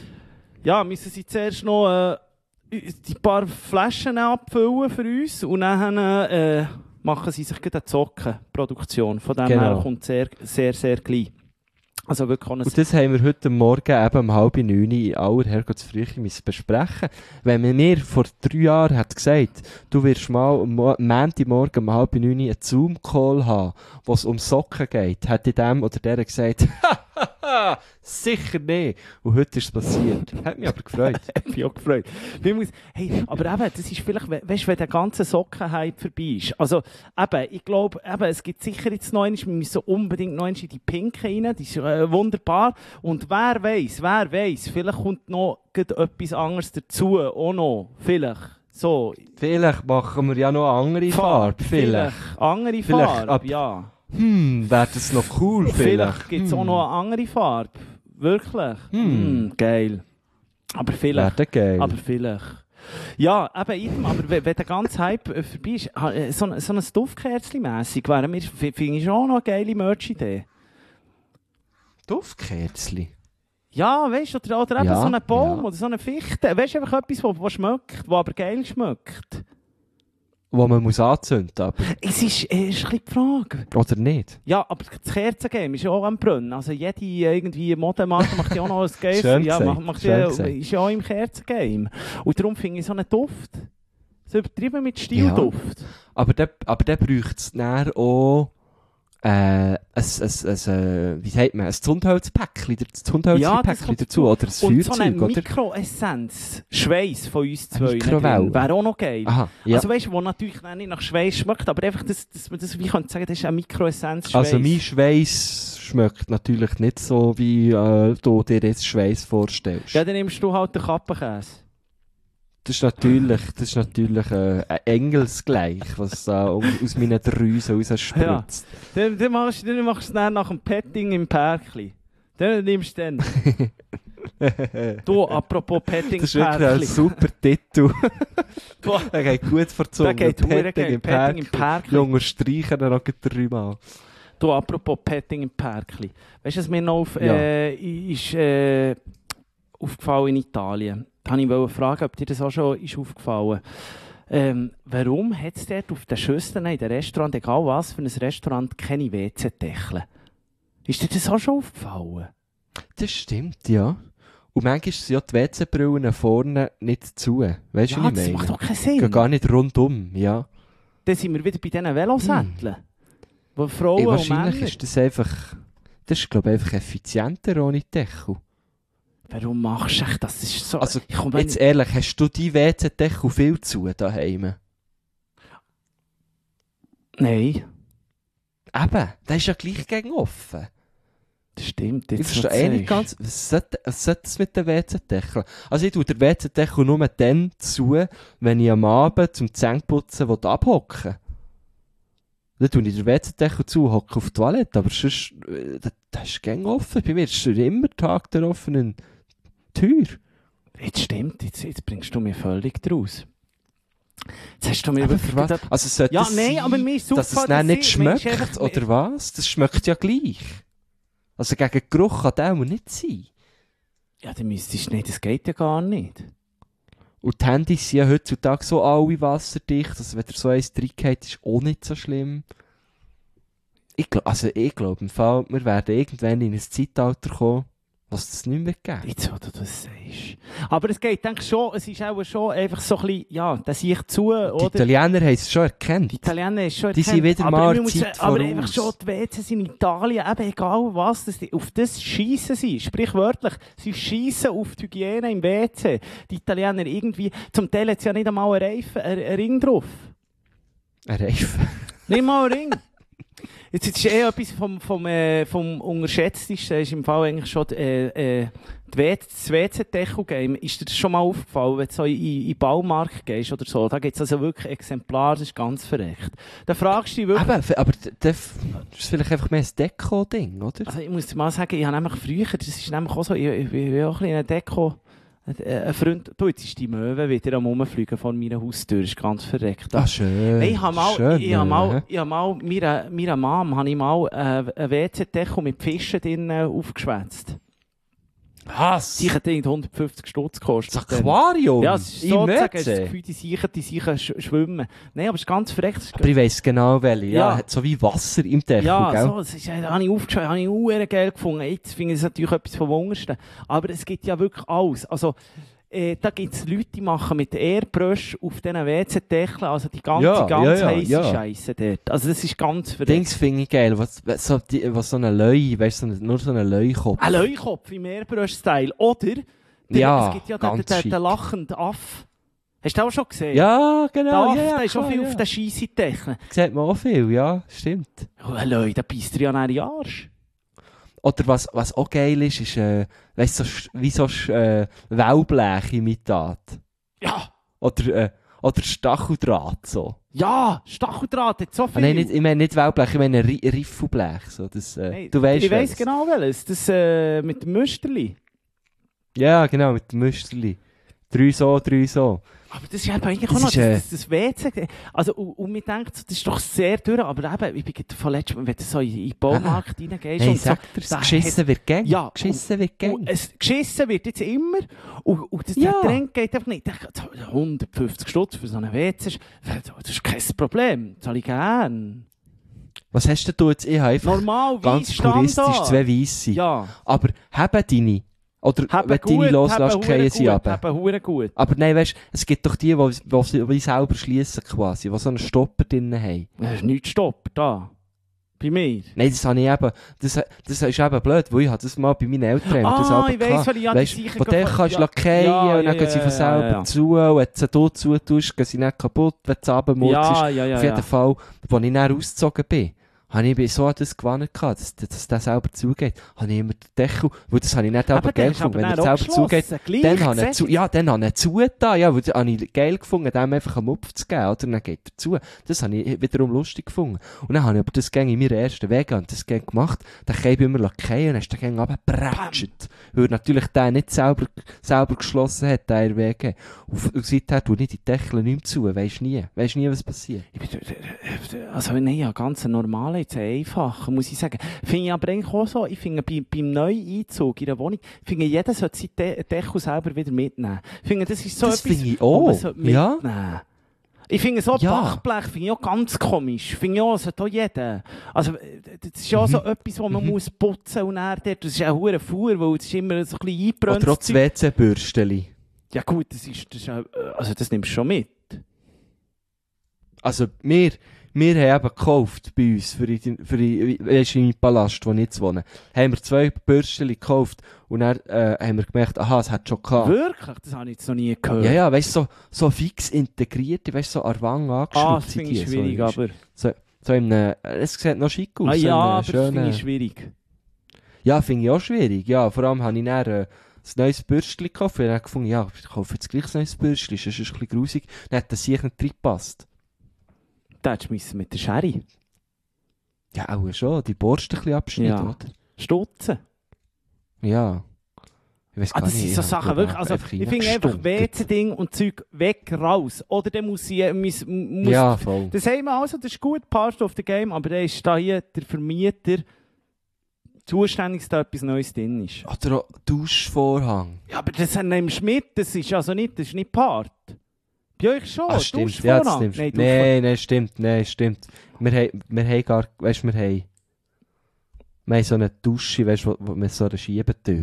C: ja, müssen sie zuerst noch äh, die paar Flaschen abfüllen für uns und dann äh, machen sie sich gleich eine Sockenproduktion. Von dem
B: Genau.
C: her kommt sehr, sehr, sehr gleich. Also wirklich auch ein
B: Und das haben wir heute Morgen eben um halb neun in aller Herrgottsfrühe müssen besprechen. Wenn man mir vor drei Jahren hat gesagt, du wirst mal am Mo- Montagmorgen um halb neun einen Zoom-Call haben, wo es um Socken geht, hätte ich dem oder der gesagt, hahaha, sicher nicht. Und heute ist es passiert. Hat mich aber gefreut.
C: Ich bin auch gefreut. Ich muss, hey, aber eben, das ist vielleicht, we- weißt du, wenn der ganze Sockenhype vorbei ist. Also, eben, ich glaube, eben, es gibt sicher jetzt noch eins, wir müssen unbedingt noch eins in die Pinke rein, die ist äh, wunderbar. Und wer weiß, wer weiß, vielleicht kommt noch grad etwas anderes dazu, auch noch, vielleicht. So,
B: Vielleicht machen wir ja noch eine andere Farbe. Vielleicht.
C: Andere
B: Vielleicht
C: Farbe,
B: ab-
C: ja.
B: Hm, wäre das noch cool vielleicht.
C: Vielleicht gibt es
B: Hm.
C: auch noch eine andere Farbe. Wirklich.
B: Hm.
C: Hm, geil. Aber vielleicht.
B: Wäre geil.
C: Aber vielleicht. Ja, eben, eben, aber wenn, wenn der ganze Hype äh, vorbei ist, ha- äh, so, ein- so ein Duftkerzchen-mässig wäre mir, f- finde ich schon noch eine geile Merch-Idee.
B: Duftkerzli.
C: Ja, weißt du, oder, oder eben
B: Ja,
C: so einen Baum
B: ja.
C: oder so eine Fichte. Weißt du, einfach etwas, was schmeckt, was aber geil schmeckt.
B: Wo man muss anzünden, aber.
C: Es ist, äh, ist ein bisschen die Frage.
B: Oder nicht?
C: Ja, aber das Kerzengame ist ja auch am Brennen. Also jede äh, irgendwie Modemarke macht ja auch noch ein Game.
B: Schön
C: Ja,
B: gesagt,
C: macht, macht
B: schön
C: ja,
B: gesagt.
C: ist ja auch im Kerzengame. Und darum finde ich so einen Duft, so übertrieben mit Stilduft.
B: Aber der, aber der braucht es dann auch, äh, ein, ein, ein, ein, wie sagt man, ein Zündholzpäckchen, das Zündholzpäckchen
C: kommt
B: dazu, oder ein
C: Und so eine
B: Feuerzeug, oder?
C: Mikroessenz, Schweiß von uns
B: Eine
C: zwei
B: Mikrowelle.
C: wäre auch noch geil.
B: Aha, ja.
C: Also weißt du, wo natürlich dann nicht nach Schweiß schmeckt, aber einfach, dass, dass man das, wie könnte sagen, das ist eine Mikroessenz Schweiß.
B: Also mein Schweiß schmeckt natürlich nicht so, wie äh, du dir jetzt Schweiß vorstellst.
C: Ja, dann nimmst du halt den Kappenkäse.
B: Das ist natürlich, das ist natürlich äh, ein Engelsgleich, was da um, aus meinen Drüsen rausspritzt.
C: Dann, dann machst du dann machst du dann nach dem Petting im Pärkli. Dann nimmst du dann. Du, apropos Petting
B: Das
C: im
B: ist wirklich ein
C: Pärkli.
B: super Titel.
C: Du,
B: Der geht gut vor die Zunge.
C: Der geht hure
B: Petting
C: geil.
B: im
C: Petting im
B: Päckchen.
C: Päckchen.
B: Junge, streichen ihn noch gleich dreimal.
C: du, apropos Petting im Pärkli. Weißt du, was mir noch auf,
B: Ja.
C: äh, ist, äh, aufgefallen in Italien. Da wollte ich fragen, ob dir das auch schon ist aufgefallen ähm, warum hat es dort auf den Schüsseln in den Restaurant, egal was für ein Restaurant, keine W C-Deckel? Ist dir das auch schon aufgefallen?
B: Das stimmt, ja. Und manchmal sind ja die W C-Brillen vorne nicht zu. Weißt du,
C: Ja,
B: was ich
C: das
B: meine?
C: macht doch keinen
B: Gehen
C: Sinn.
B: gar nicht rundum, ja.
C: Dann sind wir wieder bei diesen Velosätteln. Wo Frauen
B: Ey,
C: und
B: wahrscheinlich
C: Männer...
B: ist das einfach... Das ist, glaube ich, einfach effizienter ohne Deckel.
C: Warum machst du echt das? Das ist so...
B: Also,
C: ich komme
B: jetzt ehrlich, hast du die W C-Deckel viel zu daheim?
C: Nein,
B: Eben, der ist ja gleich gegen offen.
C: das stimmt.
B: Ich
C: Jetzt,
B: verstehe
C: was
B: eh
C: du
B: nicht
C: sagst.
B: ganz, was sollte, was sollte das mit den W C-Deckeln? Also ich tue den W C-Deckel nur dann zu, wenn ich am Abend zum Zähneputzen abhocken will. Dann tue ich den W C-Deckel zu und hocke auf die Toilette, aber sonst, äh, das, das ist gäng offen. Bei mir ist immer Tag der offenen Tür.
C: Jetzt stimmt, jetzt, jetzt bringst du mir völlig draus. Jetzt hast du mir
B: Aber
C: wirklich
B: für was?
C: gedacht-
B: Also sollte
C: Ja,
B: es
C: nein,
B: sein,
C: aber mir ist
B: dass es
C: aufgefallen,
B: dann
C: dass
B: nicht
C: ich- mir ist
B: schmeckt,
C: einfach-
B: oder was? Das schmeckt ja gleich. Also gegen Geruch kann der auch nicht sein.
C: Ja, dann müsstest du nicht, das geht ja gar nicht.
B: Und die Handys sind ja heutzutage so alle wasserdicht, also wenn der so eins reingeht, ist auch nicht so schlimm. Ich glaub, also ich glaube im Fall, wir werden irgendwann in ein Zeitalter kommen, was es nicht mehr geben.
C: Jetzt, wo du das sagst. Aber es geht, denke ich, schon, es ist auch schon einfach so ein bisschen, ja, das sehe ich zu,
B: Die
C: oder?
B: Italiener haben es schon erkannt.
C: Die Italiener ist schon
B: Die sind
C: erkannt,
B: wieder
C: aber
B: mal
C: man muss
B: Zeit
C: sagen, Aber
B: voraus.
C: einfach schon, die W Cs in Italien, eben egal was, das, auf das schiessen sie, sprichwörtlich, sie schiessen auf die Hygiene im W C. Die Italiener irgendwie, zum Teil hat es ja nicht einmal einen Reifen, einen, einen Ring drauf.
B: Ein Reifen.
C: Nicht mal einen Ring. Jetzt, jetzt ist eh etwas vom, vom, äh, vom Unterschätztesten, ist im Fall eigentlich schon äh, äh, die W- das W C-Deckel-Game. Ist dir das schon mal aufgefallen, wenn du so in, in den Baumarkt gehst oder so? Da gibt es also wirklich Exemplare, das ist ganz verreckt. Da fragst du dich wirklich...
B: Eben, aber d- das ist vielleicht einfach mehr ein Deko-Ding, oder?
C: Also ich muss dir mal sagen, ich habe nämlich früher, das ist nämlich auch so, ich, ich, ich bin auch ein bisschen ein Deko... Ein ein Freund, du, jetzt ist die Möwe wieder am Rumfliegen von meiner Haustür, ist ganz verreckt.
B: Ah, schön.
C: Nein, ich habe mal,
B: schön,
C: ich habe
B: äh,
C: mal, ich habe mal meiner, meiner Mom habe ich mal äh, ein W C-Deckel mit Fischen drin äh, aufgeschwätzt.
B: Was?
C: Die hat irgendwie hundertfünfzig Stutz gekostet.
B: Das Aquarium?
C: Ja, es ist
B: Im
C: sozusagen,
B: W
C: hast du das
B: C?
C: Gefühl, die Siechen, die Siechen sch schwimmen. Nein, aber es ist ganz verreckt.
B: Aber ich weiss genau welche. Ja,
C: Ja.
B: hat so wie Wasser im Deckel,
C: Ja,
B: gell?
C: so, das ist, äh, habe ich aufgeschaut, habe ich auch geil gefunden. Jetzt finde ich es natürlich etwas vom Wundersten. Aber es gibt ja wirklich alles. Also, äh, da gibt es Leute, die machen mit Airbrush auf diesen W C-Deckeln, also die ganze,
B: Ja,
C: ganz
B: ja, ja,
C: heisse
B: ja.
C: Scheisse dort. Also das ist ganz verreckt.
B: Dings finde ich geil, was, was so, die, was so eine Leu, weißt du, so eine- nur so einen Leukopf.
C: Ein Leuchkopf im Airbrush-Style. Oder, der,
B: Ja,
C: es gibt ja den,
B: ganz
C: den,
B: schick.
C: den lachenden Aff. Hast du den auch schon gesehen?
B: Ja,
C: Der
B: genau.
C: Aff,
B: ja, ja,
C: der ist schon
B: klar,
C: viel
B: ja.
C: auf den Scheisse-Deckeln.
B: Sieht man auch viel, ja, stimmt.
C: Oh, Leute, da beißt er ja nach den Arsch.
B: Oder was, was auch geil ist, ist, äh, weißt du, so, sch- wie so sch- äh, Wellblech-Imitat.
C: Ja,
B: Oder, äh, oder Stacheldraht, so.
C: ja, Stacheldraht hat so viel.
B: Ah, nein, nicht, ich meine nicht Wellblech, ich meine Ri Riffelblech, so. Das, äh,
C: Nein,
B: du weißt
C: ich weiss
B: welches.
C: genau welches. Das äh, mit dem Müsterli.
B: Ja, genau, mit dem Müsterli. Drei so, drei so.
C: Aber das ist eben eigentlich
B: Das
C: auch noch
B: ist, äh,
C: das, das, das W C. Also, und, und man denkt, so, das ist doch sehr durch. Aber eben, ich bin gerade von letztem Mal, wenn du so in in den Baumarkt reingehst
B: Hey,
C: und so,
B: sag dir's,
C: da
B: geschissen wird gäng.
C: Ja,
B: Geschissen wird
C: und
B: gäng.
C: es geschissen wird jetzt immer. Und, und das,
B: Ja.
C: der Trend geht einfach nicht. Ich denke, hundertfünfzig Stutz für so einen W C, ist- das ist kein Problem. Das zahle ich gern.
B: Was hast denn du jetzt? Ich habe einfach
C: Normal,
B: ganz
C: weiss,
B: puristisch
C: Standard.
B: zwei Weisse.
C: Ja.
B: Aber haben deine, oder
C: Haben
B: wenn du deine loslässt,
C: haben
B: fallen sie
C: gut,
B: ab.
C: haben hure gut.
B: Aber nein, weißt du, es gibt doch die, die, die sie die selber schliessen quasi, die so einen Stopper drin haben.
C: Das ist nichts Stopp, da. Bei mir.
B: Nein, das habe ich eben, das, das ist eben blöd, weil ich habe das mal bei meinen Eltern haben wir das
C: Ah,
B: aber
C: ich weiss,
B: gehabt.
C: weil ich ja die
B: Weißt,
C: sicher
B: von der
C: gefragt-
B: kannst du
C: ja.
B: lackieren
C: Ja,
B: und dann
C: ja,
B: gehen sie
C: ja,
B: von
C: ja,
B: selber
C: ja, ja.
B: zu und wenn du sie hier zutust, gehen sie nicht kaputt, wenn du sie runtermutzt.
C: Ja, ja, ja.
B: Auf jeden
C: ja.
B: Fall, als ich dann ausgezogen bin, habe ich so an das gewonnen gehabt, dass, dass das selber zugeht. Habe ich immer den Deckel, weil das habe ich nicht
C: Aber
B: aber
C: der
B: geil
C: ist
B: gefunden.
C: aber
B: Wenn er
C: dann
B: selber zugeht,
C: abgeschlossen,
B: dann habe ich
C: gleichzeitig.
B: zu, ja, dann habe ich zugetan, ja, weil das habe ich geil gefunden, dem einfach einen Mupf zu geben, oder? Dann geht er zu. Das habe ich wiederum lustig gefunden. Und dann habe ich aber das Gang in meiner ersten Wege und das Gang gemacht, dann habe ich immer lackieren und hast den Gang runtergebratscht. Weil natürlich der nicht selber, selber geschlossen hat, der Wege. Und und seither tue ich die Deckel nicht mehr zu, weisst nie. Weisst nie, was passiert.
C: Ich bin, also nein, ja, ganz ein normaler wollen jetzt einfacher, muss ich sagen. Finde ich aber eigentlich auch so, ich finde bei, beim Neueinzug in der Wohnung, finde jeder sollte seinen De- Deckel selber wieder mitnehmen. Ich finde, das ist so
B: Das
C: etwas,
B: finde ich
C: wo man
B: auch,
C: sollte
B: ja.
C: mitnehmen. Ich finde so
B: Ja.
C: Bachblech finde ich auch ganz komisch. Finde ich auch, das hat auch jeder. Also, äh, das ist ja so etwas, wo man
B: Mhm.
C: muss putzen und dann dort, das ist ja hure Fuhr, weil es ist immer so ein bisschen eingebrannt.
B: Oder auch das W C-Bürsteli.
C: Ja gut, das ist, das ist ja, also das nimmst du schon mit.
B: Also, wir, wir haben eben gekauft bei uns, für die, für die, weisst du, in meinem Palast, wo ich jetzt wohne, haben wir zwei Bürsteli gekauft und dann äh, haben wir gemerkt, aha, es hat schon gehabt.
C: Wirklich? Das habe ich jetzt noch nie gehört.
B: Ja, ja, weißt du, so, so fix integriert, weißt du, so an der Wange
C: Ah,
B: angeschraubt
C: das
B: sind
C: finde ich
B: die,
C: schwierig,
B: so,
C: aber...
B: So, so in einem, es sieht noch schick aus.
C: Ah
B: so in
C: ja,
B: einem
C: aber das finde
B: schönen-
C: ich schwierig.
B: Ja, finde ich auch schwierig. Ja, vor allem habe ich dann äh, ein neues Bürstchen gekauft und dann gefunden, ja, ich kaufe jetzt gleich ein neues Bürstchen, das ist ein bisschen grusig. Dann hat das sicher nicht reingepasst.
C: Da hättest du müssen mit der Schere
B: Ja, auch schon, die Borste ein bisschen abschneiden,
C: Ja.
B: oder?
C: stutzen.
B: Ja. Ich weiß
C: Ah,
B: gar
C: das
B: nicht.
C: sind so
B: ich
C: Sachen,
B: habe
C: wirklich, also
B: einfach
C: ich finde einfach
B: reingestunken.
C: W C-Ding und Zeug weg, raus. Oder dann muss ich, muss, muss
B: Ja, voll.
C: das haben wir also, das ist gut, Part of the Game, aber dann ist da hier der Vermieter zuständig, dass da etwas Neues drin ist.
B: Oder auch Duschvorhang.
C: Ja, aber das nimmst du mit, das ist also nicht, das ist nicht Part. Bei euch schon,
B: Ah, stimmt. Ja, das
C: Duschvorhang.
B: stimmt.
C: Nein,
B: Nein, nein, stimmt. Nein, stimmt. Wir haben, wir haben gar, weißt du, wir haben, wir haben so eine Dusche, weißt du, wo, wo mit so einer Schiebetür.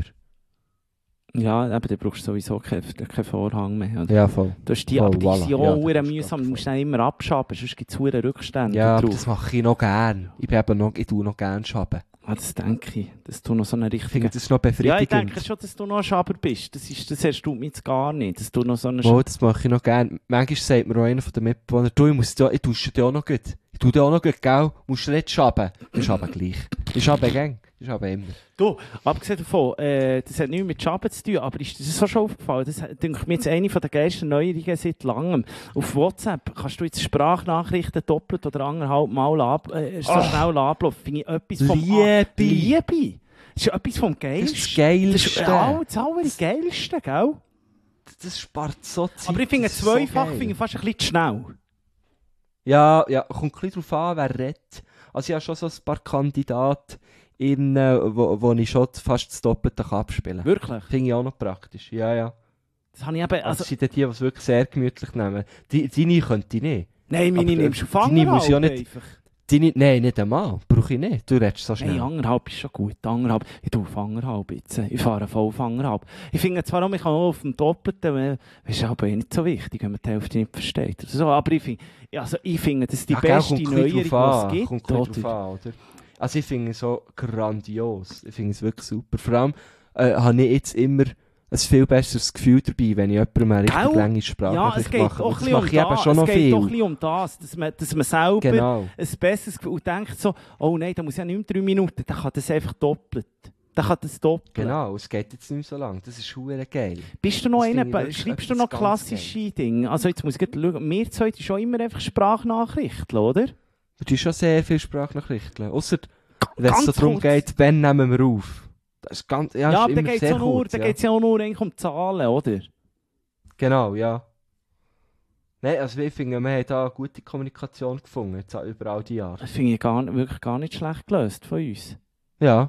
C: Ja, aber dann brauchst du sowieso keinen keinen Vorhang mehr. Oder?
B: Ja, voll.
C: Du hast die,
B: Voll,
C: aber die
B: voilà.
C: sind ja
B: Ja,
C: auch
B: da
C: verdammt
B: brauchst du
C: mühsam,
B: gar
C: du musst dann immer abschaben, sonst gibt es verdammt Rückstände
B: Ja, aber
C: drauf.
B: das mache ich noch gern. Ich bin eben noch, ich tue noch gern schaben.
C: Ah, das denke ich, dass du noch so eine
B: Ich
C: richtige...
B: finde das noch
C: Ja, ich
B: befriedigend.
C: denke schon, dass du noch ein Schaber bist. Das, ist, das erstaunt mich jetzt gar nicht, dass du noch so eine...
B: Oh, das mache ich noch gern. Manchmal sagt mir auch einer von den Mitbewohnern, du, ich, muss dir, ich dusche dir auch noch gut. Ich tue dir auch noch gut, gell? Musst du nicht schaben. Ich schabe gleich. Ich schabe gern. Ich schabe immer.
C: Du, abgesehen davon, äh, das hat nichts mit Schaben zu tun, aber ist dir das auch schon aufgefallen? Das denke ich mir jetzt eine der geilsten Neuerungen seit langem. Auf WhatsApp kannst du jetzt Sprachnachrichten doppelt oder anderthalb Mal ab, äh, so
B: Oh.
C: schnell ablaufen. Finde ich etwas vom...
B: Liebe.
C: Liebe! Das ist etwas vom
B: Das ist
C: Geilsten.
B: das Geilste.
C: Das ist ja, das Allergeilste, gell?
B: Das spart so Zeit.
C: Aber ich finde,
B: das ist so
C: zweifach
B: geil.
C: finde ich fast ein bisschen zu schnell.
B: Ja, ja, kommt ein bisschen darauf an, wer redet. Also ich habe schon so ein paar Kandidaten, in, äh, wo, wo ich schon fast das Doppelte kann abspielen kann.
C: Wirklich?
B: Finde ich auch noch praktisch. Ja, ja.
C: Das habe ich eben...
B: Also,
C: Also,
B: das sind die, die es wirklich sehr gemütlich nehmen. Die, deine könnte ich nicht.
C: nein, meine
B: aber, äh,
C: nimmst du
B: deine
C: Fangen
B: muss ich auch nicht-
C: einfach.
B: Deine, nein, nicht einmal. Brauche ich nicht. Du redest so
C: Nein,
B: schnell.
C: anderthalb ist schon gut. Anderthalb. Ich tue Fangerhalb jetzt. Ich fahre voll Fangerhalb. Ich finde zwar auch, ich kann auch auf dem Doppelten, äh, das ist aber eh nicht so wichtig, wenn man die Hälfte nicht versteht. Oder so. Aber ich finde, also ich finde, das ist die
B: Ja, gell,
C: beste
B: kommt ein
C: Neuerung,
B: bisschen
C: die
B: drauf
C: es
B: an.
C: gibt.
B: Kommt ein bisschen
C: oder?
B: drauf an, oder? Also ich finde es so grandios. Ich finde es wirklich super. Vor allem äh, habe ich jetzt immer ein viel besseres Gefühl dabei, wenn ich jemandem eine richtig
C: Gell?
B: lange
C: Ja,
B: Sprachnachricht
C: es geht
B: mache.
C: auch
B: Und
C: ein
B: das
C: bisschen
B: mache
C: um
B: ich eben
C: das.
B: schon
C: Es
B: noch
C: geht
B: viel.
C: doch ein bisschen um das, dass man, dass man selber
B: Genau.
C: ein besseres Gefühl und denkt so, oh nein, da muss ja nicht mehr drei Minuten, dann kann das einfach doppelt. Dann kann das doppelt.
B: Genau, es geht jetzt nicht mehr so lang. Das ist verdammt geil.
C: Bist du noch
B: Das
C: einer,
B: finde ich wirklich
C: schreibst du
B: etwas
C: noch
B: ganz
C: klassische Dinge? Also jetzt muss ich gerade schauen, wir zwei sind schon immer einfach Sprachnachrichten, oder?
B: Du tust schon sehr viele Sprachnachrichten. Ausser, wenn es
C: Ganz
B: so darum
C: kurz.
B: geht, wann nehmen wir auf. Das ist ganz, ja,
C: Ja,
B: ist
C: aber da
B: immer
C: geht es
B: sehr
C: ja, nur-
B: kurz,
C: da
B: ja.
C: geht's ja auch nur eigentlich um Zahlen, oder?
B: Genau, ja. Nein, also ich finde, wir haben da eine gute Kommunikation gefunden, jetzt auch über all die Jahre.
C: Das finde ich gar, wirklich gar nicht schlecht gelöst von uns.
B: Ja.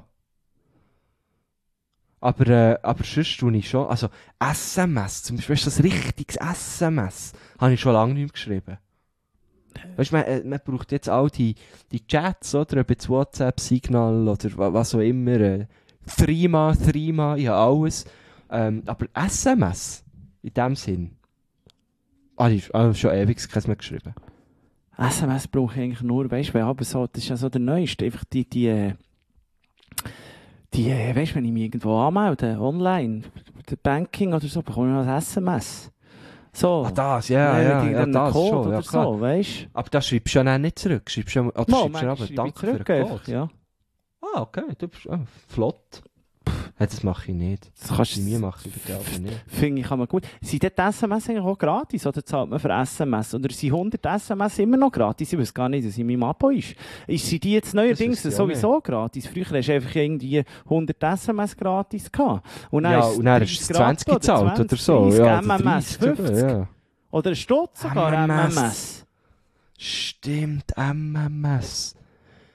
B: Aber, äh, aber sonst tue ich schon, also S M S, zum Beispiel, weißt du, das richtiges S M S, habe ich schon lange nicht mehr geschrieben. Weißt du, man, äh, man braucht jetzt all die, die Chats, oder, ob jetzt WhatsApp, Signal oder wa- was auch immer, äh, Threema, Threema, ja alles. Ähm, aber S M S, in dem Sinn, habe ich habe schon ewig keins mehr geschrieben.
C: S M S brauche ich eigentlich nur, weißt du, aber so, das ist ja so der Neueste, einfach die, die, äh, die, äh, weißt du, wenn ich mich irgendwo anmelde, online, der Banking oder so, bekomme ich noch ein S M S. So.
B: Ah, das, ja, ja,
C: Mit
B: ja,
C: irgendeinem
B: das
C: Code
B: schon, ja,
C: oder
B: klar.
C: so, weißt du?
B: Aber da schreibst du ja dann nicht zurück, schreibst du, oder
C: Mal,
B: schreibst du
C: manchmal
B: aber,
C: schreibe ich
B: danke für den
C: zurück einfach,
B: Code.
C: ja.
B: Ah, okay, du bist ah, flott. Ja, das mache ich nicht.
C: Das kannst
B: Bei mir mache ich das aber nicht.
C: Finde ich, kann man gut. Sind dort S M S eigentlich auch gratis oder zahlt man für S M S? Oder sind hundert S M S immer noch gratis? Ich weiß gar nicht, dass es in meinem Abo ist. Ist sind die jetzt neuerdings
B: Das wüsste ich auch
C: sowieso gratis? Früher hast du einfach irgendwie hundert S M S gratis gehabt. Und dann
B: Ja,
C: ist
B: und dann hast du
C: dreißig
B: es zwanzig gezahlt oder so.
C: dreißig,
B: Ja,
C: M M S
B: dreißig,
C: fünfzig.
B: Ja.
C: Oder ein Stutz sogar M
B: M M S.
C: M S.
B: Stimmt, M M S.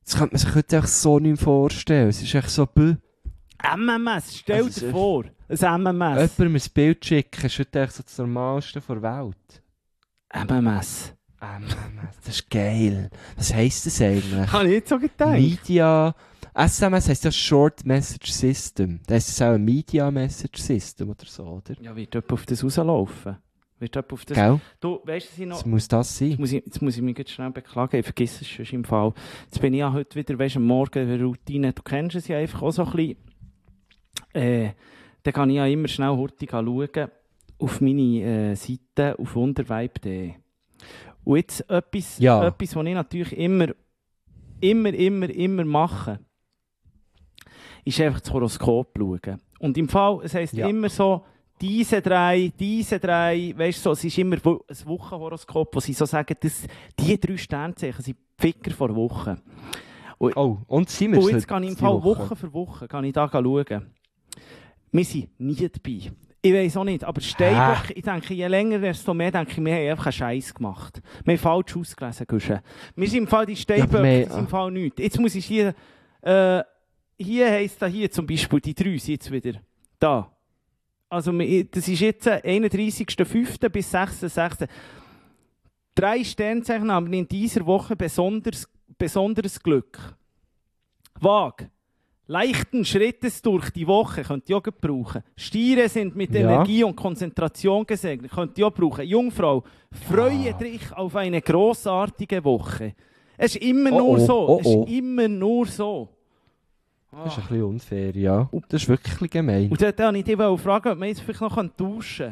B: Das könnte man sich heute echt so nicht mehr vorstellen. Es ist echt so, bäh.
C: M M S, stell
B: Also,
C: dir
B: es-
C: vor, ein M M S.
B: Jemandem ein Bild schicken, ist heute echt so das Normalste der Welt.
C: M M S.
B: M M S, das ist geil. Was heisst das eigentlich?
C: Habe ich nicht so gedacht.
B: Media... S M S heisst ja Short Message System. Das heisst auch ein Media Message System oder so, oder?
C: Ja, wird jemand auf das rauslaufen? Wird jemand auf das...
B: Gell?
C: Du, weißt du, was ich noch...
B: Das muss das sein.
C: Jetzt muss ich, jetzt muss ich mich jetzt schnell beklagen, ich vergesse es schon im Fall. Jetzt bin ich ja heute wieder, weißt du, am Morgen eine Routine, du kennst es ja einfach auch so ein bisschen. Äh, dann kann ich ja immer schnell hurtig schauen auf meine äh, Seite auf wundervibe punkt de. Und jetzt etwas,
B: Ja.
C: etwas, was ich natürlich immer, immer, immer, immer mache, ist einfach das Horoskop schauen. Und im Fall, es heisst
B: Ja.
C: immer so, diese drei, diese drei, weißt du, so, es ist immer wo- ein Wochenhoroskop, wo sie so sagen, dass die drei Sternzeichen sind die Ficker vor Woche.
B: Oh, und sind wir
C: Und
B: es
C: jetzt
B: heute
C: gehe ich im
B: die
C: Fall Woche für Woche gehe ich da schauen. Wir sind nie dabei. Ich weiss auch nicht, aber Steinbock, ich denke, je länger, desto mehr denke ich, wir haben einfach einen Scheiß gemacht. Wir haben falsch ausgelesen, Guschen. Wir sind im Fall die Steinböcke,
B: Ja, aber
C: das sind im Fall nichts. Jetzt muss ich hier, äh, hier heisst da hier zum Beispiel, die drei sind jetzt wieder da. Also, wir- das ist jetzt einunddreißigster fünfter bis sechster sechster Drei Sternzeichen haben in dieser Woche besonders, besonderes Glück. Waag. Leichten Schrittes durch die Woche könnt ihr auch brauchen. Stiere sind mit
B: Ja.
C: Energie und Konzentration gesegnet. Könnt ihr auch brauchen. Jungfrau, freue
B: Ah.
C: dich auf eine grossartige Woche. Es ist immer
B: Oh,
C: nur
B: oh,
C: so.
B: oh,
C: Es ist
B: oh.
C: immer nur so.
B: Das ist ein bisschen unfair, ja. Das ist wirklich ein bisschen gemein.
C: Und dort wollte ich dich fragen, ob man jetzt vielleicht noch tauschen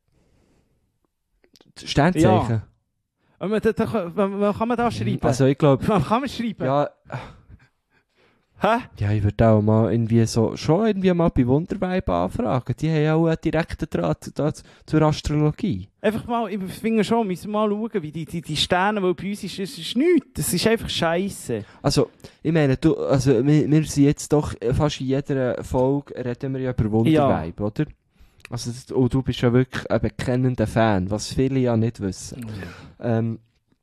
C: kann.
B: Sternzeichen?
C: Ob man da- da- Was kann man da schreiben?
B: Also ich glaube,
C: Was kann man schreiben?
B: ja,
C: Hä?
B: ja, ich würde auch mal irgendwie so, schon irgendwie mal bei Wundervibe anfragen. Die haben ja auch einen direkten Draht da, zur Astrologie.
C: Einfach mal, ich finde schon, wir müssen mal schauen, wie die, die, die Sterne, die bei uns ist, es ist nichts. Das ist einfach Scheiße.
B: Also, ich meine, du, also, wir, wir sind jetzt doch fast in jeder Folge reden wir ja über Wundervibe, oder? Also, das- und du bist ja wirklich ein bekennender Fan, was viele ja nicht wissen. Ähm,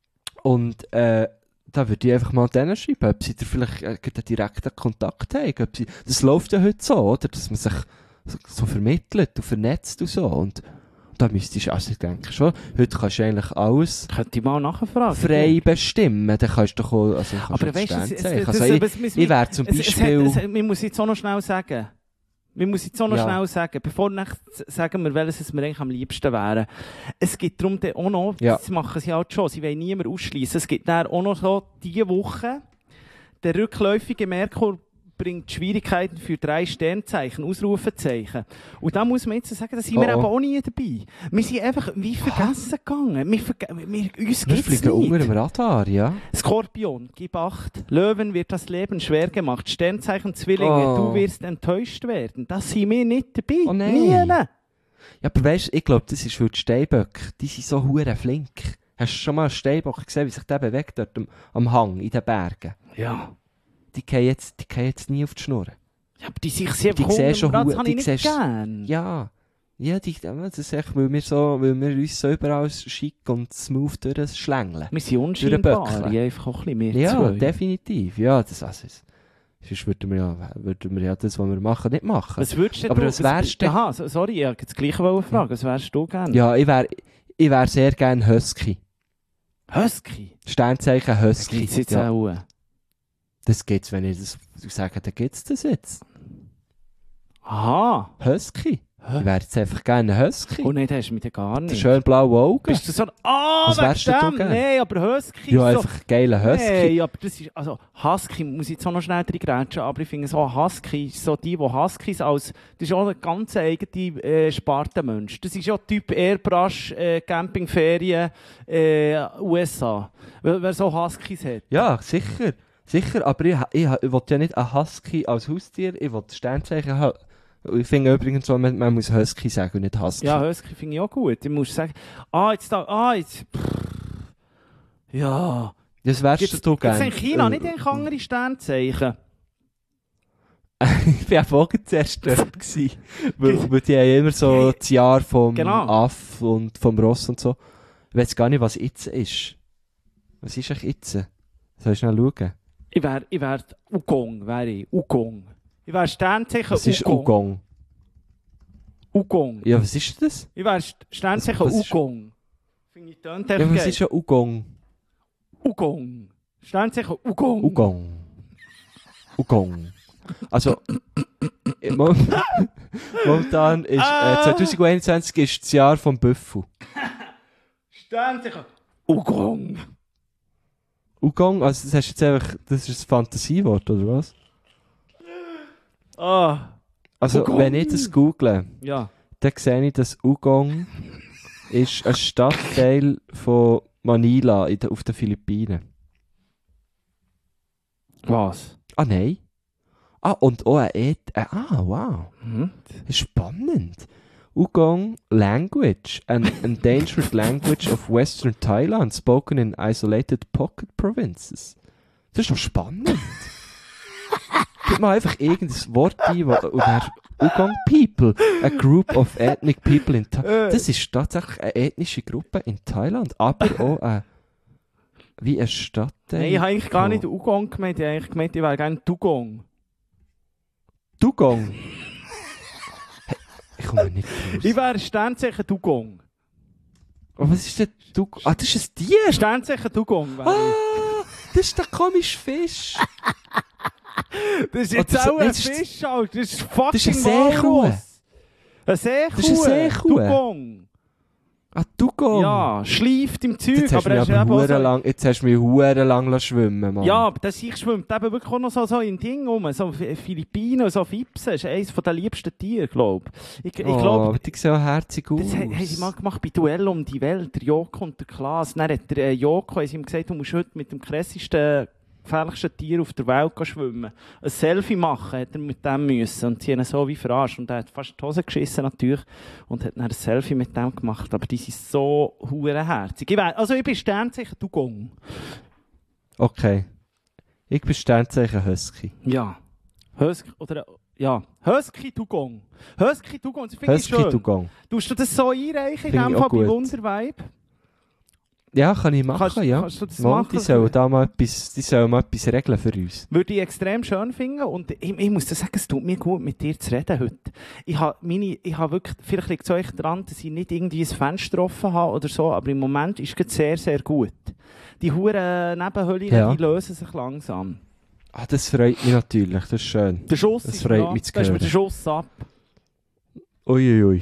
B: und äh, da würde ich einfach mal denen schreiben, ob sie da vielleicht äh, einen direkten Kontakt haben. Ob sie, das läuft ja heute so, oder? Dass man sich so, so vermittelt und vernetzt und so. Und, und da müsstest du, also ich denke schon, heute kannst du eigentlich alles
C: Könnte ich mal nachfragen.
B: frei bestimmen. Dann kannst du doch auch, also kannst
C: Aber
B: du
C: weißt du, es- es-
B: Sternzeichen.
C: es-
B: Also
C: es-
B: ich,
C: es- es-
B: ich wäre zum
C: es- es-
B: Beispiel...
C: es- es- Man muss jetzt auch noch schnell sagen. Wir müssen jetzt auch noch
B: Ja.
C: schnell sagen, bevor wir echt sagen wir, welches es mir eigentlich am liebsten wäre. Es gibt darum dann auch noch,
B: Ja.
C: das machen sie halt schon, sie wollen niemand ausschließen. Es gibt dann auch noch so diese Woche, der rückläufige Merkur bringt Schwierigkeiten für drei Sternzeichen, Ausrufezeichen. Und da muss man jetzt sagen, da sind wir
B: Oh, oh.
C: eben auch nie dabei. Wir sind einfach wie vergessen gegangen. Wir verge wir, uns
B: Wir
C: gibt's
B: fliegen unter
C: nicht.
B: dem Radar, ja.
C: Skorpion, gib acht. Löwen wird das Leben schwer gemacht. Sternzeichen Zwillinge,
B: Oh.
C: du wirst enttäuscht werden. Das sind wir nicht dabei.
B: Oh nein.
C: Nie.
B: Ja, aber weißt du, ich glaube, das ist für die Steinböcke. Die sind so hure flink. Hast du schon mal einen Steinbock gesehen, wie sich der bewegt dort am, am Hang in den Bergen?
C: Ja.
B: Die gehen jetzt, die gehen jetzt nie auf die Schnur.
C: Ja, aber die sich sehr
B: Die sehen schon
C: das
B: hu-
C: habe
B: die
C: ich nicht
B: siehst-
C: gern.
B: Ja. Ja, die, das ist echt, weil wir, so, weil wir uns so überall schick und smooth durchschlängeln.
C: Wir sind
B: Böckchen.
C: unscheinbar. Ja, einfach auch ein bisschen mehr
B: Ja,
C: zwei.
B: definitiv. Ja, das also, es- sonst würden wir, ja, würden wir ja das, was wir machen, nicht machen.
C: Was würdest du
B: Aber
C: du,
B: was wärst du-
C: Aha, so- sorry, ich wollte das Gleiche fragen. Was wärst du gerne?
B: Ja, ich wäre ich wär sehr gerne Husky.
C: Husky.
B: Sternzeichen Husky.
C: Gibt's jetzt
B: Ja.
C: auch.
B: Das gibt's, wenn ich das sage, dann gibt's das jetzt.
C: Aha.
B: Husky.
C: Hä?
B: Ich wäre jetzt einfach gerne ein Husky.
C: Oh nein, das hast du mit gar
B: Der
C: nicht.
B: schön blaue Augen.
C: Bist du so... Ah,
B: Was
C: wegen
B: wärst du denn
C: dem?
B: gern?
C: Nein, aber Husky
B: Ja,
C: ist so...
B: einfach ein geiler Husky.
C: Nein, aber das ist... Also, Husky, muss ich jetzt auch noch schnell reingrätschen, aber ich finde so, Husky ist so die, die Huskies als... Das ist auch ein ganz eigener äh, Spartenmensch. Das ist ja Typ Airbrush, äh, Campingferien, äh, U S A. Wer, wer so Huskies hat.
B: Ja, sicher. Sicher, aber ich, ich, ich will ja nicht einen Husky als Haustier, ich will Sternzeichen haben. Ich finde übrigens, so, man, man muss Husky sagen und nicht Husky.
C: Ja, Husky finde ich auch gut. Ich muss sagen, ah, jetzt da... Ah, jetzt... Pff, ja...
B: Das wärst
C: Jetzt,
B: du
C: jetzt
B: gerne.
C: in China nicht eigentlich andere Sternzeichen.
B: Ich war auch vorher zuerst dort. gewesen. weil, weil die haben immer so das Jahr vom
C: Genau.
B: Aff und vom Ross und so. Ich weiß gar nicht, was jetzt ist. Was ist eigentlich jetzt? Soll ich schnell schauen?
C: Ich wäre ich wär Ugong, wäre ich. Ugong. Ich wäre Sternzeichen
B: Was ist Ugong?
C: Ugong.
B: Ja, was ist das?
C: Ich wäre Sternzeichen
B: Was- was ist-
C: Ugong. Finde ich tönt echt
B: Ja, was
C: geil.
B: ist ein Ugong?
C: Ugong. Sternzeichen Ugong.
B: Ugong. Ugong. Also, äh, mo- momentan ist, äh, zwanzig einundzwanzig ist das Jahr vom Büffel.
C: Sternzeichen Ugong.
B: Ugong, also das hast jetzt einfach, das ist ein Fantasiewort, oder was?
C: Ah,
B: Also,
C: Ugong.
B: wenn ich das google,
C: ja.
B: dann sehe ich, dass Ugong ist ein Stadtteil von Manila in der, auf den Philippinen.
C: Was?
B: Ah, nein. Ah, und auch ein Et... Äh, ah, wow.
C: Hm?
B: Spannend. Ugong language, an endangered language of Western Thailand, spoken in isolated pocket provinces. Das ist doch spannend. Gib mal einfach irgendein Wort ein, wo, und dann Ugong People, a group of ethnic people in Thailand. Das ist tatsächlich eine ethnische Gruppe in Thailand, aber auch ein, wie ein Stadtteil.
C: Nein, ich habe eigentlich gar
B: von-
C: nicht Ugong gemeint. Ich habe eigentlich gemeint, ich wäre gerne Dugong.
B: Dugong. Hey, ich komme nicht raus.
C: Ich wäre Sternzeichen Dugong.
B: Oh, was ist denn Dugong? Ah, das ist ein Tier.
C: Sternzeichen Dugong wäre ich.
B: Ah, das ist der komische Fisch.
C: Das ist
B: Oh,
C: jetzt
B: das-
C: auch ein
B: das ist-
C: Fisch, Alter. Das ist fucking
B: das ist eine Seekuh.
C: Walrus. Eine Seekuh.
B: Das ist eine Seekuh.
C: Dugong.
B: Ah, Dugong.
C: Ja, schleift im Zeug.
B: Jetzt hast,
C: aber
B: du
C: er
B: mich
C: ist
B: aber
C: eben auch
B: hure
C: so...
B: lang, jetzt hast du mich hure lang lassen schwimmen, Mann.
C: Ja, aber das ich schwimmt eben wirklich auch noch so, so in Ding rum. So F- Philippinen, so Fipsen. Das ist eines der liebsten Tiere, glaube ich. Ich, ich
B: oh,
C: glaube,
B: aber die sehen auch herzig aus.
C: das haben haben sie mal gemacht bei Duell um die Welt, der Joko und der Klaas. Dann hat der äh, Joko haben sie ihm gesagt, du musst heute mit dem krassesten, gefährlichsten Tier auf der Welt gehen schwimmen. Ein Selfie machen hat er mit dem müssen. Und sie haben ihn so wie verarscht. Und er hat fast die Hose geschissen natürlich. Und hat dann ein Selfie mit dem gemacht. Aber die sind so hurenherzig. Ich wär, also ich bin Sternzeichen Dugong.
B: Okay. Ich bin Sternzeichen Husky.
C: Ja. Husky, oder, ja. Husky Dugong. Husky Dugong, das finde ich
B: Husky
C: schön.
B: Dugong.
C: Tust du das so einreichen, in
B: Finde
C: dem
B: ich
C: Fall
B: auch
C: bei
B: gut.
C: Wundervibe?
B: Ja, kann ich machen,
C: Kannst,
B: ja.
C: kannst du das
B: Mal,
C: machen?
B: die sollen da mal etwas, die sollen mal etwas regeln für uns.
C: Würde ich extrem schön finden und ich, ich muss dir sagen, es tut mir gut, mit dir zu reden heute. Ich habe meine, ich habe wirklich, vielleicht liegt es euch daran, dass ich nicht irgendwie ein Fenster offen habe oder so, aber im Moment ist es sehr, sehr gut. Die huren Nebenhöhlen,
B: Ja.
C: die lösen sich langsam.
B: Ah, das freut mich natürlich, das ist schön.
C: Der Schuss
B: Das
C: ist
B: freut
C: da,
B: mich zu
C: da ist mir
B: hören.
C: der Schuss ab.
B: Uiuiui.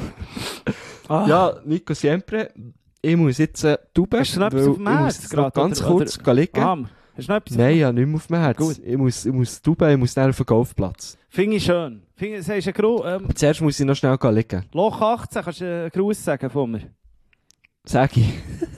C: Ah.
B: Ja, Nico Siempre, ich muss jetzt äh, tauben,
C: Hast du noch etwas
B: weil
C: auf dem
B: ich
C: Herz
B: muss jetzt noch
C: gerade,
B: ganz
C: oder-
B: kurz
C: oder-
B: liegen.
C: Ah, hast du noch etwas?
B: Nein, ja, nicht mehr auf dem Herz.
C: Gut.
B: Ich muss, ich muss tauben, ich muss dann auf den Golfplatz.
C: Finde ich schön. Finde, das ist ein Gru ähm,
B: Aber zuerst muss ich noch schnell liegen.
C: Loch achtzehn, kannst du einen Gruß sagen von mir?
B: Sag ich.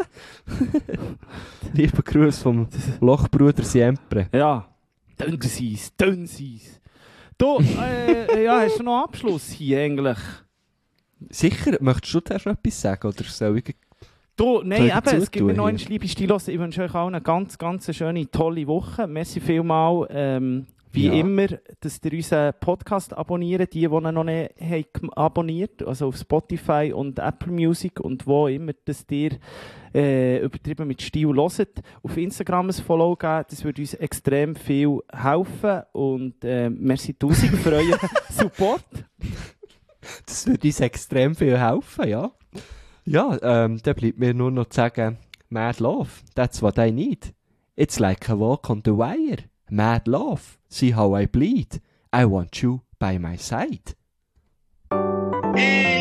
B: Lieber Gruß vom Lochbruder Siempre.
C: Ja. Dünnseiss, Dünnseiss. Du, äh, ja, hast du noch einen Abschluss hier eigentlich?
B: Sicher, möchtest du zuerst noch etwas sagen? Oder soll ich...
C: Du, nein,
B: Soll ich
C: eben, es gibt
B: zutun
C: mir noch
B: hier?
C: einen liebe Stilos. Ich wünsche euch allen eine ganz, ganz schöne, tolle Woche. Merci vielmals, ähm, wie
B: Ja.
C: immer, dass ihr unseren Podcast abonniert, die, die ihn noch nicht haben abonniert, also auf Spotify und Apple Music und wo immer, dass ihr äh, übertrieben mit Stil hört. Auf Instagram ein Follow geben, das würde uns extrem viel helfen und äh, merci tausend für euren Support.
B: Das würde uns extrem viel helfen, ja. Ja, ähm, dann bleibt mir nur noch zu sagen, Mad Love, that's what I need. It's like a walk on the wire. Mad love, see how I bleed. I want you by my side.
A: Hey!